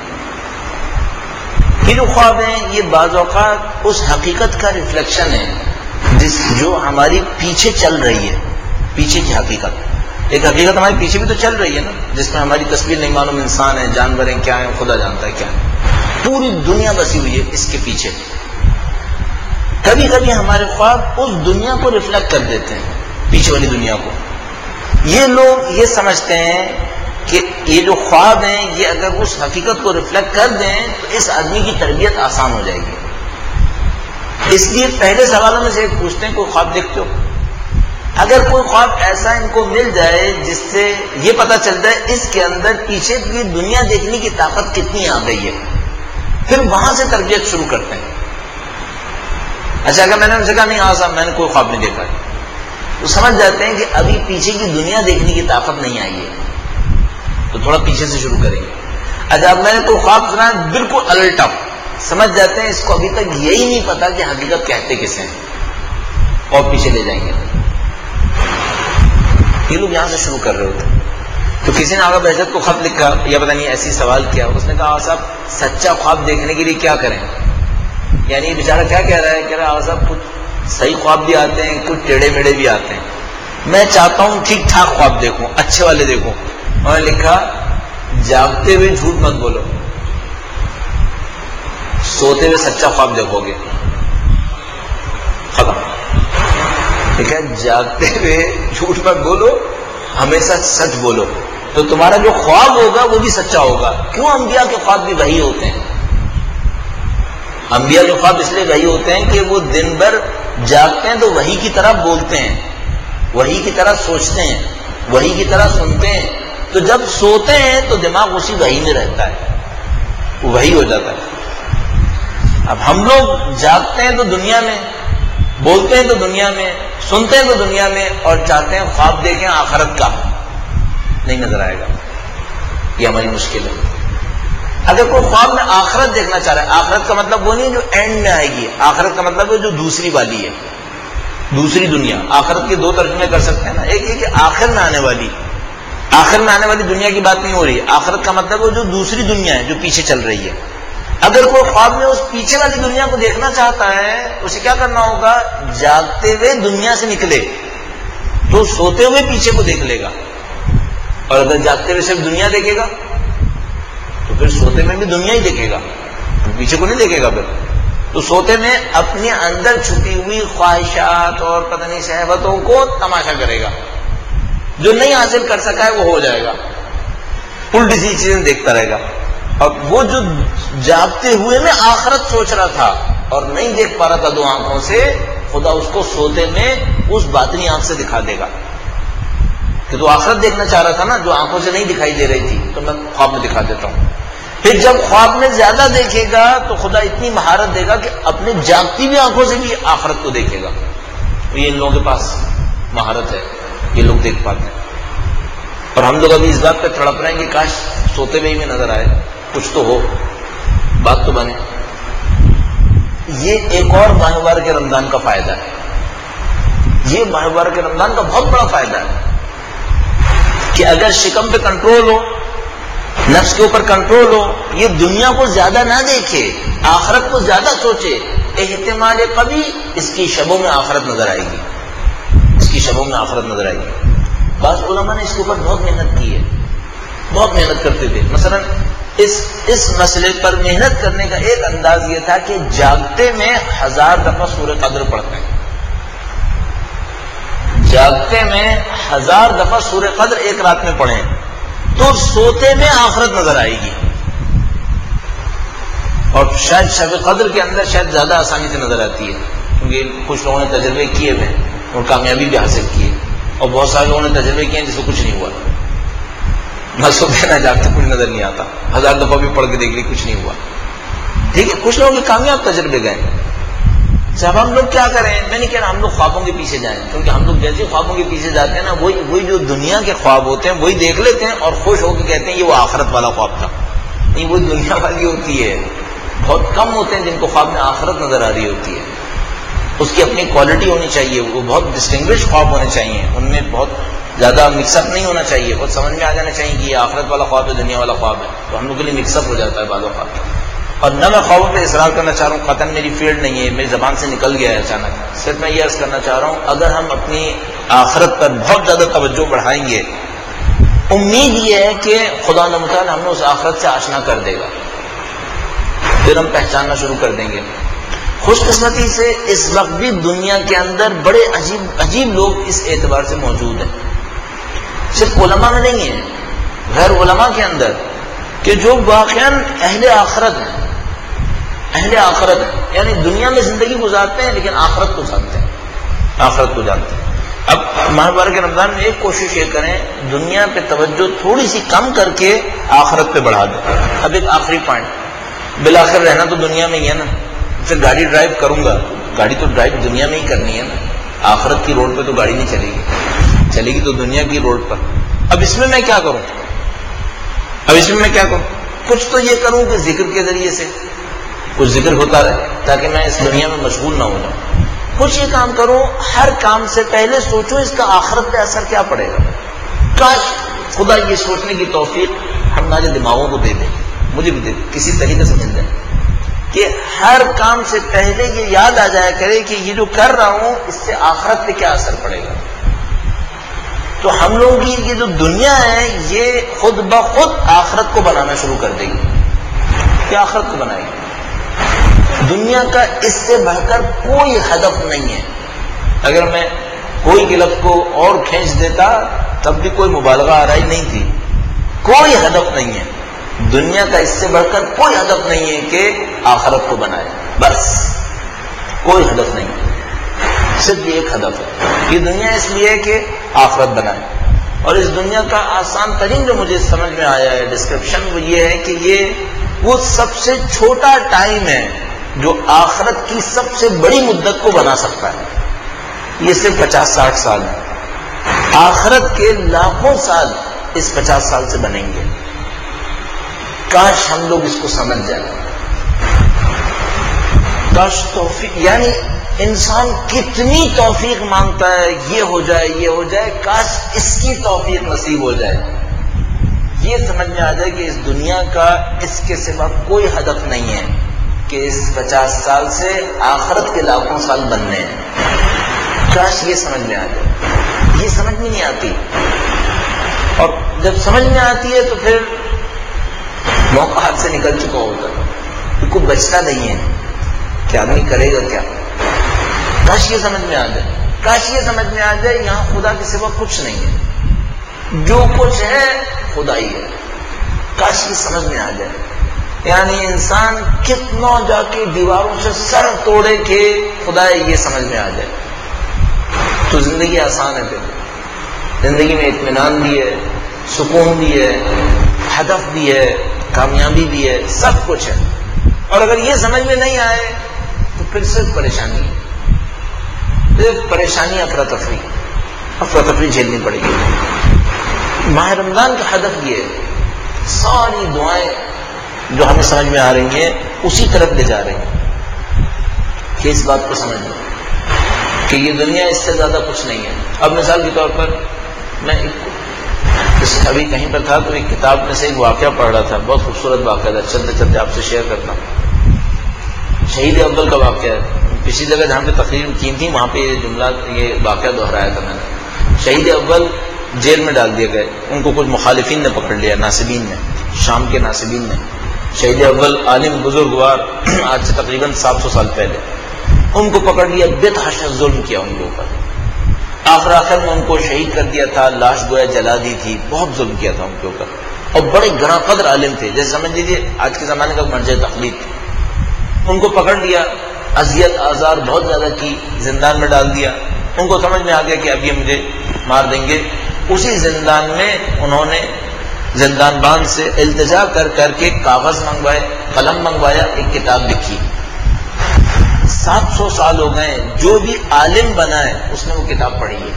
یہ جو خواب ہیں یہ بعض اوقات اس حقیقت کا ریفلیکشن ہے جس جو ہماری پیچھے چل رہی ہے، پیچھے کی حقیقت، ایک حقیقت ہماری پیچھے بھی تو چل رہی ہے نا، جس میں ہماری تصویر نہیں معلوم انسان ہے، جانور ہیں، کیا ہیں خدا جانتا ہے کیا ہے، پوری دنیا بسی ہوئی ہے اس کے پیچھے۔ کبھی کبھی ہمارے خواب اس دنیا کو ریفلیکٹ کر دیتے ہیں، پیچھے والی دنیا کو۔ یہ لوگ یہ سمجھتے ہیں کہ یہ جو خواب ہیں یہ اگر اس حقیقت کو ریفلیکٹ کر دیں تو اس آدمی کی تربیت آسان ہو جائے گی، اس لیے پہلے سوالوں میں سے ایک پوچھتے ہیں کوئی خواب دیکھتے ہو؟ اگر کوئی خواب ایسا ان کو مل جائے جس سے یہ پتا چل جائے اس کے اندر پیچھے کی دنیا دیکھنے کی طاقت کتنی آ گئی ہے، پھر وہاں سے تربیت شروع کرتے ہیں۔ اچھا اگر میں نے ان سے کہا نہیں ہاں صاحب میں نے کوئی خواب نہیں دیکھا، تو سمجھ جاتے ہیں کہ ابھی پیچھے کی دنیا دیکھنے کی طاقت نہیں آئی ہے، تو تھوڑا پیچھے سے شروع کریں گے۔ اچھا اب میں نے کوئی خواب سنا ہے بالکل الٹا، سمجھ جاتے ہیں اس کو ابھی تک یہی نہیں پتا کہ حقیقت کہتے کسے ہیں، اور پیچھے لے جائیں گے۔ یہ لوگ یہاں سے شروع کر رہے ہوتے ہیں۔ تو کسی نے آگا بہجت کو خط لکھا یا پتہ نہیں ایسی سوال کیا، اس نے کہا صاحب سچا خواب دیکھنے کے لیے کیا کریں؟ یعنی یہ بیچارہ کیا کہہ رہا ہے، کہہ رہا ہے صاحب کچھ صحیح خواب بھی آتے ہیں، کچھ ٹیڑھے میڑے بھی آتے ہیں، میں چاہتا ہوں ٹھیک ٹھاک خواب دیکھوں، اچھے والے دیکھوں۔ انہوں نے لکھا جاگتے ہوئے جھوٹ مت بولو، سوتے ہوئے سچا خواب دیکھو گے، ختم۔ ٹھیک ہے، جاگتے ہوئے جھوٹ مت بولو، ہمیشہ سچ بولو، تو تمہارا جو خواب ہوگا وہ بھی سچا ہوگا۔ کیوں؟ انبیاء کے خواب بھی وہی ہوتے ہیں، انبیاء کے خواب اس لیے وہی ہوتے ہیں کہ وہ دن بھر جاگتے ہیں تو وہی کی طرح بولتے ہیں، وہی کی طرح سوچتے ہیں، وہی کی طرح سنتے ہیں، تو جب سوتے ہیں تو دماغ اسی وہی میں رہتا ہے، وہی ہو جاتا ہے۔ اب ہم لوگ جاگتے ہیں تو دنیا میں، بولتے ہیں تو دنیا میں، سنتے ہیں تو دنیا میں، اور چاہتے ہیں خواب دیکھیں آخرت کا، نہیں نظر آئے گا، یہ ہماری مشکل ہے۔ اگر کوئی خواب میں آخرت دیکھنا چاہ رہا ہے، آخرت کا مطلب وہ نہیں جو اینڈ میں آئے گی، آخرت کا مطلب ہے جو دوسری والی ہے، دوسری دنیا۔ آخرت کے دو ترجمے کر سکتے ہیں نا، ایک یہ کہ آخر میں آنے والی، آخر میں آنے والی دنیا کی بات نہیں ہو رہی ہے، آخرت کا مطلب ہے جو دوسری دنیا ہے جو پیچھے چل رہی ہے۔ اگر کوئی خواب میں اس پیچھے والی دنیا کو دیکھنا چاہتا ہے، اسے کیا کرنا ہوگا؟ جاگتے ہوئے دنیا سے نکلے تو سوتے ہوئے پیچھے کو دیکھ لے گا، اور اگر جاگتے ہوئے صرف دنیا دیکھے گا تو پھر سوتے میں بھی دنیا ہی دیکھے گا، پیچھے کو نہیں دیکھے گا. پھر تو سوتے میں اپنے اندر چھپی ہوئی خواہشات اور پتہ نہیں شہوتوں کو تماشا کرے گا. جو نہیں حاصل کر سکا ہے وہ ہو جائے گا، الٹی سی چیزیں دیکھتا رہے گا. اور وہ جو جاگتے ہوئے میں آخرت سوچ رہا تھا اور نہیں دیکھ پا رہا تھا دو آنکھوں سے، خدا اس کو سوتے میں اس باطنی آنکھ سے دکھا دے گا. کہ تو آخرت دیکھنا چاہ رہا تھا نا، جو آنکھوں سے نہیں دکھائی دے رہی تھی، تو میں خواب میں دکھا دیتا ہوں. پھر جب خواب میں زیادہ دیکھے گا تو خدا اتنی مہارت دے گا کہ اپنے جاگتی بھی آنکھوں سے بھی آخرت کو دیکھے گا. یہ ان لوگوں کے پاس مہارت ہے، یہ لوگ دیکھ پاتے ہیں. اور ہم لوگ ابھی اس بات پہ تڑپ رہے ہیں کہ کاش سوتے ہوئے میں نظر آئے، کچھ تو ہو، بات تو بنے. یہ ایک اور ماہوار کے رمضان کا فائدہ ہے. یہ ماہوار کے رمضان کا بہت بڑا فائدہ ہے کہ اگر شکم پہ کنٹرول ہو، نفس کے اوپر کنٹرول ہو، یہ دنیا کو زیادہ نہ دیکھے، آخرت کو زیادہ سوچے، احتمال کبھی اس کی شبوں میں آخرت نظر آئے گی. اس کی شبوں میں آخرت نظر آئے گی. بعض علماء نے اس کے اوپر بہت محنت کی ہے، بہت محنت کرتے تھے. مثلا اس اس مسئلے پر محنت کرنے کا ایک انداز یہ تھا کہ جاگتے میں ہزار دفعہ سورہ قدر پڑھتے ہیں. جاگتے میں ہزار دفعہ سورہ قدر ایک رات میں پڑھیں تو سوتے میں آخرت نظر آئے گی. اور شاید شب قدر کے اندر شاید زیادہ آسانی سے نظر آتی ہے، کیونکہ کچھ لوگوں نے تجربے کیے ہوئے اور کامیابی بھی حاصل کی ہے، اور بہت سارے لوگوں نے تجربے کیے ہیں جس کو کچھ نہیں ہوا. نہ سوتے نہ جاگتے کچھ نظر نہیں آتا، ہزار دفعہ بھی پڑھ کے دیکھ لی کچھ نہیں ہوا. ٹھیک ہے، کچھ لوگوں کے کامیاب تجربے گئے. جب ہم لوگ کیا کریں، میں نہیں کہہ رہا ہم لوگ خوابوں کے پیچھے جائیں، کیونکہ ہم لوگ جیسے خوابوں کے پیچھے جاتے ہیں نا، وہی وہی جو دنیا کے خواب ہوتے ہیں وہی دیکھ لیتے ہیں اور خوش ہو کے کہتے ہیں یہ وہ آخرت والا خواب تھا. نہیں، وہ دنیا والی ہوتی ہے. بہت کم ہوتے ہیں جن کو خواب میں آخرت نظر آ رہی ہوتی ہے. اس کی اپنی کوالٹی ہونی چاہیے، وہ بہت ڈسٹنگوش خواب ہونے چاہیے، ان میں بہت زیادہ مکس اپ نہیں ہونا چاہیے، بہت سمجھ میں آ جانا چاہیے کہ یہ آخرت والا خواب ہے، دنیا والا خواب ہے. تو ہم لوگ کے لیے مکس اپ ہو جاتا ہے بعض اوقات. اور نہ میں خوابوں پہ اصرار کرنا چاہ رہا ہوں، قطعاً میری فیلڈ نہیں ہے، میری زبان سے نکل گیا ہے اچانک. صرف میں یہ عرض کرنا چاہ رہا ہوں، اگر ہم اپنی آخرت پر بہت زیادہ توجہ بڑھائیں گے، امید یہ ہے کہ خدا نہ متعال ہم نے اس آخرت سے آشنا کر دے گا، پھر ہم پہچاننا شروع کر دیں گے. خوش قسمتی سے اس وقت بھی دنیا کے اندر بڑے عجیب عجیب لوگ اس اعتبار سے موجود ہیں، صرف علماء میں نہیں ہیں، غیر علماء کے اندر، کہ جو واقعاً اہل آخرت ہیں. اہل آخرت ہیں یعنی دنیا میں زندگی گزارتے ہیں لیکن آخرت کو جانتے ہیں، آخرت کو جانتے ہیں. اب ماہ مبارک رمضان میں ایک کوشش یہ کریں، دنیا پہ توجہ تھوڑی سی کم کر کے آخرت پہ بڑھا دیں. اب ایک آخری پوائنٹ، بالآخر رہنا تو دنیا میں ہی ہے نا. پھر گاڑی ڈرائیو کروں گا، گاڑی تو ڈرائیو دنیا میں ہی کرنی ہے نا، آخرت کی روڈ پہ تو گاڑی نہیں چلے گی، چلے گی تو دنیا کی روڈ پر. اب اس میں میں کیا کروں اب اس میں میں کیا کروں کچھ تو یہ کروں کہ ذکر کے ذریعے سے کچھ ذکر ہوتا رہے تاکہ میں اس دنیا میں مشغول نہ ہو جاؤں. کچھ یہ کام کروں، ہر کام سے پہلے سوچو اس کا آخرت پہ اثر کیا پڑے گا. کاش خدا یہ سوچنے کی توفیق ہمارے دماغوں کو دے دے، مجھے بھی دے، کسی طریقے سے مل جائے کہ ہر کام سے پہلے یہ یاد آ جایا کرے کہ یہ جو کر رہا ہوں اس سے آخرت پہ کیا اثر پڑے گا. تو ہم لوگوں کی یہ جو دنیا ہے یہ خود بخود آخرت کو بنانا شروع کر دے گی. کیا آخرت کو بنائے گی؟ دنیا کا اس سے بڑھ کر کوئی ہدف نہیں ہے. اگر میں کوئی کے لفظ کو اور کھینچ دیتا تب بھی کوئی مبالغہ آ رہی نہیں تھی. کوئی ہدف نہیں ہے دنیا کا، اس سے بڑھ کر کوئی ہدف نہیں ہے کہ آخرت کو بنائے. بس کوئی ہدف نہیں ہے، صرف یہ ایک ہدف ہے، یہ دنیا اس لیے ہے کہ آخرت بنائے. اور اس دنیا کا آسان ترین جو مجھے سمجھ میں آیا ہے ڈسکرپشن وہ یہ ہے کہ یہ وہ سب سے چھوٹا ٹائم ہے جو آخرت کی سب سے بڑی مدت کو بنا سکتا ہے. یہ صرف پچاس ساٹھ سال ہے، آخرت کے لاکھوں سال اس پچاس سال سے بنیں گے. کاش ہم لوگ اس کو سمجھ جائیں. کاش توفیق، یعنی انسان کتنی توفیق مانگتا ہے یہ ہو جائے یہ ہو جائے، کاش اس کی توفیق نصیب ہو جائے. یہ سمجھ میں آ جائے کہ اس دنیا کا اس کے سوا کوئی ہدف نہیں ہے کہ اس پچاس سال سے آخرت کے لاکھوں سال بننے ہیں. کاش یہ سمجھ میں آ جائے. یہ سمجھ میں نہیں آتی، اور جب سمجھ میں آتی ہے تو پھر موقع ہاتھ سے نکل چکا ہوتا ہے، کوئی بچتا نہیں ہے کہ آدمی کرے گا کیا. کاش یہ سمجھ میں آ جائے، کاش یہ سمجھ میں آ جائے یہاں خدا کے سوا کچھ نہیں ہے، جو کچھ ہے خدا ہی ہے. کاش یہ سمجھ میں آ جائے. یعنی انسان کتنا جا کے دیواروں سے سر توڑے کہ خدا یہ سمجھ میں آ جائے تو زندگی آسان ہے. پھر زندگی میں اطمینان بھی ہے، سکون بھی ہے، ہدف بھی ہے، کامیابی بھی ہے، سب کچھ ہے. اور اگر یہ سمجھ میں نہیں آئے تو پھر صرف پریشانی ہے، صرف پریشانی، افراتفری افراتفری جھیلنی پڑے گی. ماہ رمضان کا ہدف یہ ہے، ساری دعائیں جو ہمیں سمجھ میں آ رہی ہیں اسی طرف لے جا رہی ہیں کہ اس بات کو سمجھ لیں کہ یہ دنیا اس سے زیادہ کچھ نہیں ہے. اب مثال کے طور پر میں ایک ابھی کہیں پر تھا تو ایک کتاب میں سے ایک واقعہ پڑھ رہا تھا، بہت خوبصورت واقعہ تھا، چلتے چلتے آپ سے شیئر کرتا ہوں. شہید اول کا واقعہ ہے. پچھلی جگہ جہاں پہ تقریر کی تھی وہاں پہ یہ جملہ یہ واقعہ دہرایا تھا میں نے. شہید اول جیل میں ڈال دیے گئے، ان کو کچھ مخالفین نے پکڑ لیا، ناصبین نے، شام کے ناصبین نے. شہید اول عالم بزرگوار، آج سے تقریباً سات سو سال پہلے، ان کو پکڑ لیا، بے تحاشا ظلم کیا ان کے اوپر. آخر آخر میں ان کو شہید کر دیا تھا، لاش گویا جلا دی تھی، بہت ظلم کیا تھا ان کے اوپر. اور بڑے گراں قدر عالم تھے، جیسے سمجھ لیجیے آج کے زمانے کا مرجع تقلید تھے. ان کو پکڑ لیا، اذیت آزار بہت زیادہ کی، زندان میں ڈال دیا. ان کو سمجھ میں آ گیا کہ اب یہ مجھے مار دیں گے. اسی زندان میں انہوں نے زندان بان سے التجا کر کر کے کاغذ منگوائے، قلم منگوایا، ایک کتاب لکھی. سات سو سال ہو گئے، جو بھی عالم بنا ہے اس نے وہ کتاب پڑھی ہے.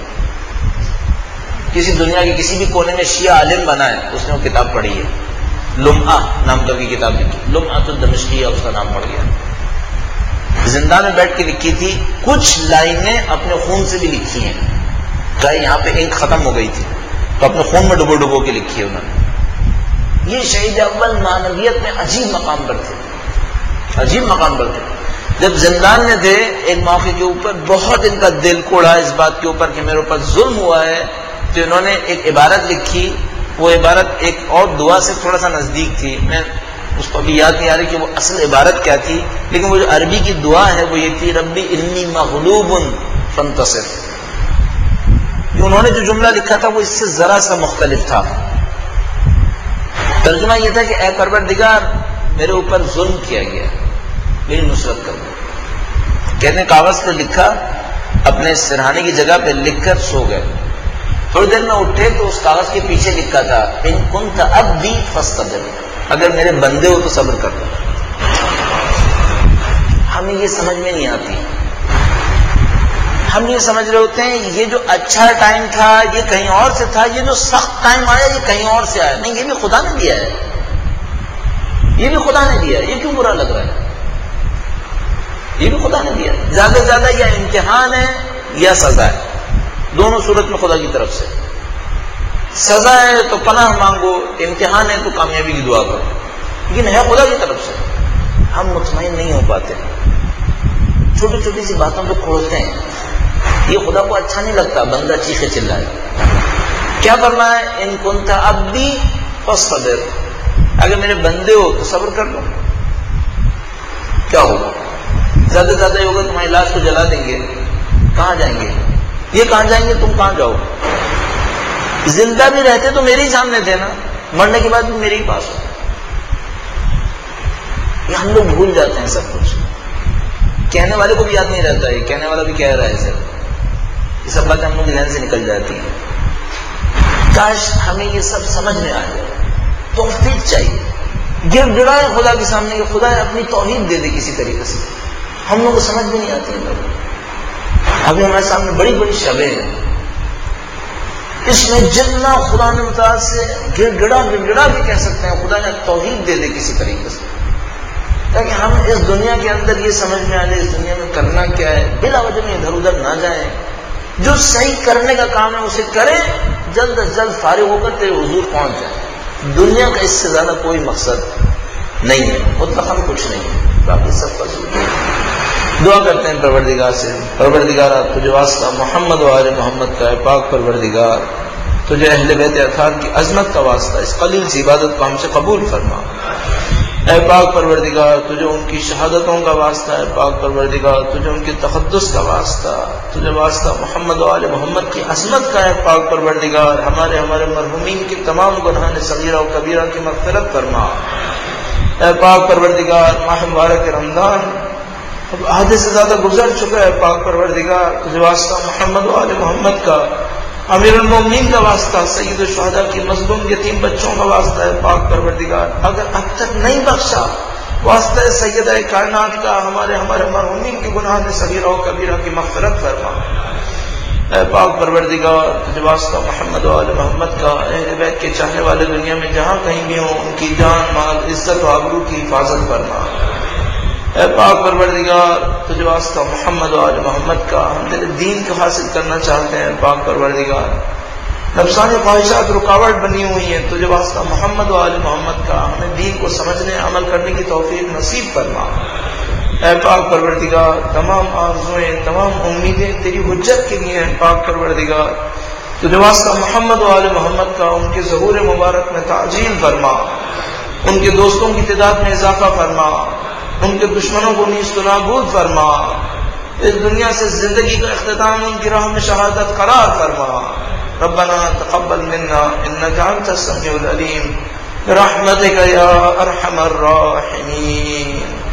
کسی دنیا کے کسی بھی کونے میں شیعہ عالم بنا ہے اس نے وہ کتاب پڑھی ہے. لمعہ نام کر کی کتاب لکھی، لمعۃ الدمشقیہ اس کا نام پڑ گیا. زندان میں بیٹھ کے لکھی تھی، کچھ لائنیں اپنے خون سے بھی لکھی ہیں. کہ یہاں پہ انک ختم ہو گئی تھی تو اپنے خون میں ڈبو ڈبو کے لکھی ہے انہوں نے. یہ شہید اول معنویت میں عجیب مقام پر تھے، عجیب مقام پر تھے. جب زندان میں تھے ایک موقع کے اوپر بہت ان کا دل کوڑا اس بات کے اوپر کہ میرے اوپر ظلم ہوا ہے، تو انہوں نے ایک عبارت لکھی. وہ عبارت ایک اور دعا سے تھوڑا سا نزدیک تھی، میں اس کو ابھی یاد نہیں آ رہی کہ وہ اصل عبارت کیا تھی، لیکن وہ جو عربی کی دعا ہے وہ یہ تھی، ربی انی مغلوب فانتصر. انہوں نے جو جملہ لکھا تھا وہ اس سے ذرا سا مختلف تھا. ترجمہ یہ تھا کہ اے پروردگار میرے اوپر ظلم کیا گیا، میری نصرت کر دو. کہتے ہیں کاغذ پر لکھا، اپنے سرہانے کی جگہ پہ لکھ کر سو گئے. تھوڑی دیر میں اٹھے تو اس کاغذ کے پیچھے لکھا تھا، ان کنت عبدی فاصطبر، اگر میرے بندے ہو تو صبر کر دو. ہمیں یہ سمجھ میں نہیں آتی. ہم یہ سمجھ رہے ہوتے ہیں یہ جو اچھا ٹائم تھا یہ کہیں اور سے تھا، یہ جو سخت ٹائم آیا یہ کہیں اور سے آیا. نہیں، یہ بھی خدا نے دیا ہے، یہ بھی خدا نے دیا ہے. یہ کیوں برا لگ رہا ہے؟ یہ بھی خدا نے دیا ہے. زیادہ سے زیادہ یا امتحان ہے یا سزا ہے، دونوں صورت میں خدا کی طرف سے. سزا ہے تو پناہ مانگو، امتحان ہے تو کامیابی کی دعا کرو، لیکن ہے خدا کی طرف سے. ہم مطمئن نہیں ہو پاتے، چھوٹی چھوٹی سی باتوں پہ کھوڑتے ہیں. یہ خدا کو اچھا نہیں لگتا بندہ چیخے چلائے. کیا کرنا ہے؟ ان کنت عبدی فاصطبر، اگر میرے بندے ہو تو صبر کر لو. کیا ہوگا؟ زیادہ سے زیادہ یہ ہوگا تمہاری لاش کو جلا دیں گے. کہاں جائیں گے یہ؟ کہاں جائیں گے؟ تم کہاں جاؤ؟ زندہ بھی رہتے تو میرے ہی سامنے تھے نا، مرنے کے بعد بھی میرے ہی پاس ہو. یہ ہم لوگ بھول جاتے ہیں سب کچھ. کہنے والے کو بھی یاد نہیں رہتا ہے، کہنے والا بھی کہہ رہا ہے سر. یہ سب باتیں ہم لوگ ذہن سے نکل جاتی ہیں. کاش ہمیں یہ سب سمجھ میں آ جائے. توفیق چاہیے، گر گڑائے خدا کے سامنے کہ خدا اپنی توحید دے دے کسی طریقے سے. ہم لوگ کو سمجھ بھی نہیں آتی ہے. ابھی ہمارے سامنے بڑی بڑی شبیں ہیں، اس میں جتنا خدا نے متعلق سے گر گڑا گر گڑا بھی کہہ سکتے ہیں خدا نے توحید دے دے کسی طریقے سے، تاکہ ہم اس دنیا کے اندر یہ سمجھ میں آ جائے اس دنیا میں کرنا کیا ہے، بلا وجہ میں ادھر ادھر نہ جائیں. جو صحیح کرنے کا کام ہے اسے کریں، جلد از جلد فارغ ہو کر تیرے حضور پہنچ جائیں. دنیا کا اس سے زیادہ کوئی مقصد نہیں ہے، مطلق ہم کچھ نہیں ہے، باقی سب فضول ہے. دعا کرتے ہیں پروردگار سے، پروردگار تجھے واسطہ محمد و آل محمد کا ہے پاک پروردگار، تجھے اہل بیت اطہار کی عظمت کا واسطہ اس قلیل سی عبادت کو ہم سے قبول فرما۔ اے پاک پروردگار تجھے ان کی شہادتوں کا واسطہ ہے، پاک پروردگار تجھے ان کی تقدس کا واسطہ، تجھے واسطہ محمد و آل محمد کی عظمت کا ہے، پاک پروردگار ہمارے ہمارے مرحومین کی تمام گناہان صغیرہ و کبیرہ کی مغفرت فرما۔ اے پاک پروردگار ماہ مبارک رمضان اب آدھے سے زیادہ گزر چکا ہے، پاک پروردگار تجھے واسطہ محمد و آل محمد کا، امیر المومنین کا واسطہ، سید الشہداء کی مظلوم یتیم بچوں کا واسطہ ہے، پاک پروردگار اگر اب تک نہیں بخشا واسطہ سیدہ کائنات کا، ہمارے ہمارے مرحومین کی گناہ صغیرہ و کبیرہ کی مغفرت فرما۔ اے پاک پروردگار تجھے واسطہ محمد و آل محمد کا، اہل بیت کے چاہنے والے دنیا میں جہاں کہیں بھی ہوں ان کی جان مال عزت و آبرو کی حفاظت فرما۔ اے پاک پروردگار تجھے واسطہ محمد و آل محمد کا، ہم تیرے دین کو حاصل کرنا چاہتے ہیں، پاک پروردگار نفسانی خواہشات رکاوٹ بنی ہوئی ہیں، تجھے واسطہ محمد و آل محمد کا ہمیں دین کو سمجھنے عمل کرنے کی توفیق نصیب فرما۔ اے پاک پروردگار تمام آرزوئیں تمام امیدیں تیری حجت کے لیے ہیں، پاک پروردگار تجھے واسطہ محمد و آل محمد کا ان کے ظہور مبارک میں تعجیل فرما، ان کے دوستوں کی تعداد میں اضافہ فرما، ان کے دشمنوں کو نیست و نابود فرما، اس دنیا سے زندگی کا اختتام ان کی راہ میں شہادت قرار فرما۔ ربنا تقبل منا انك انت السميع العليم برحمتك يا ارحم الراحمين۔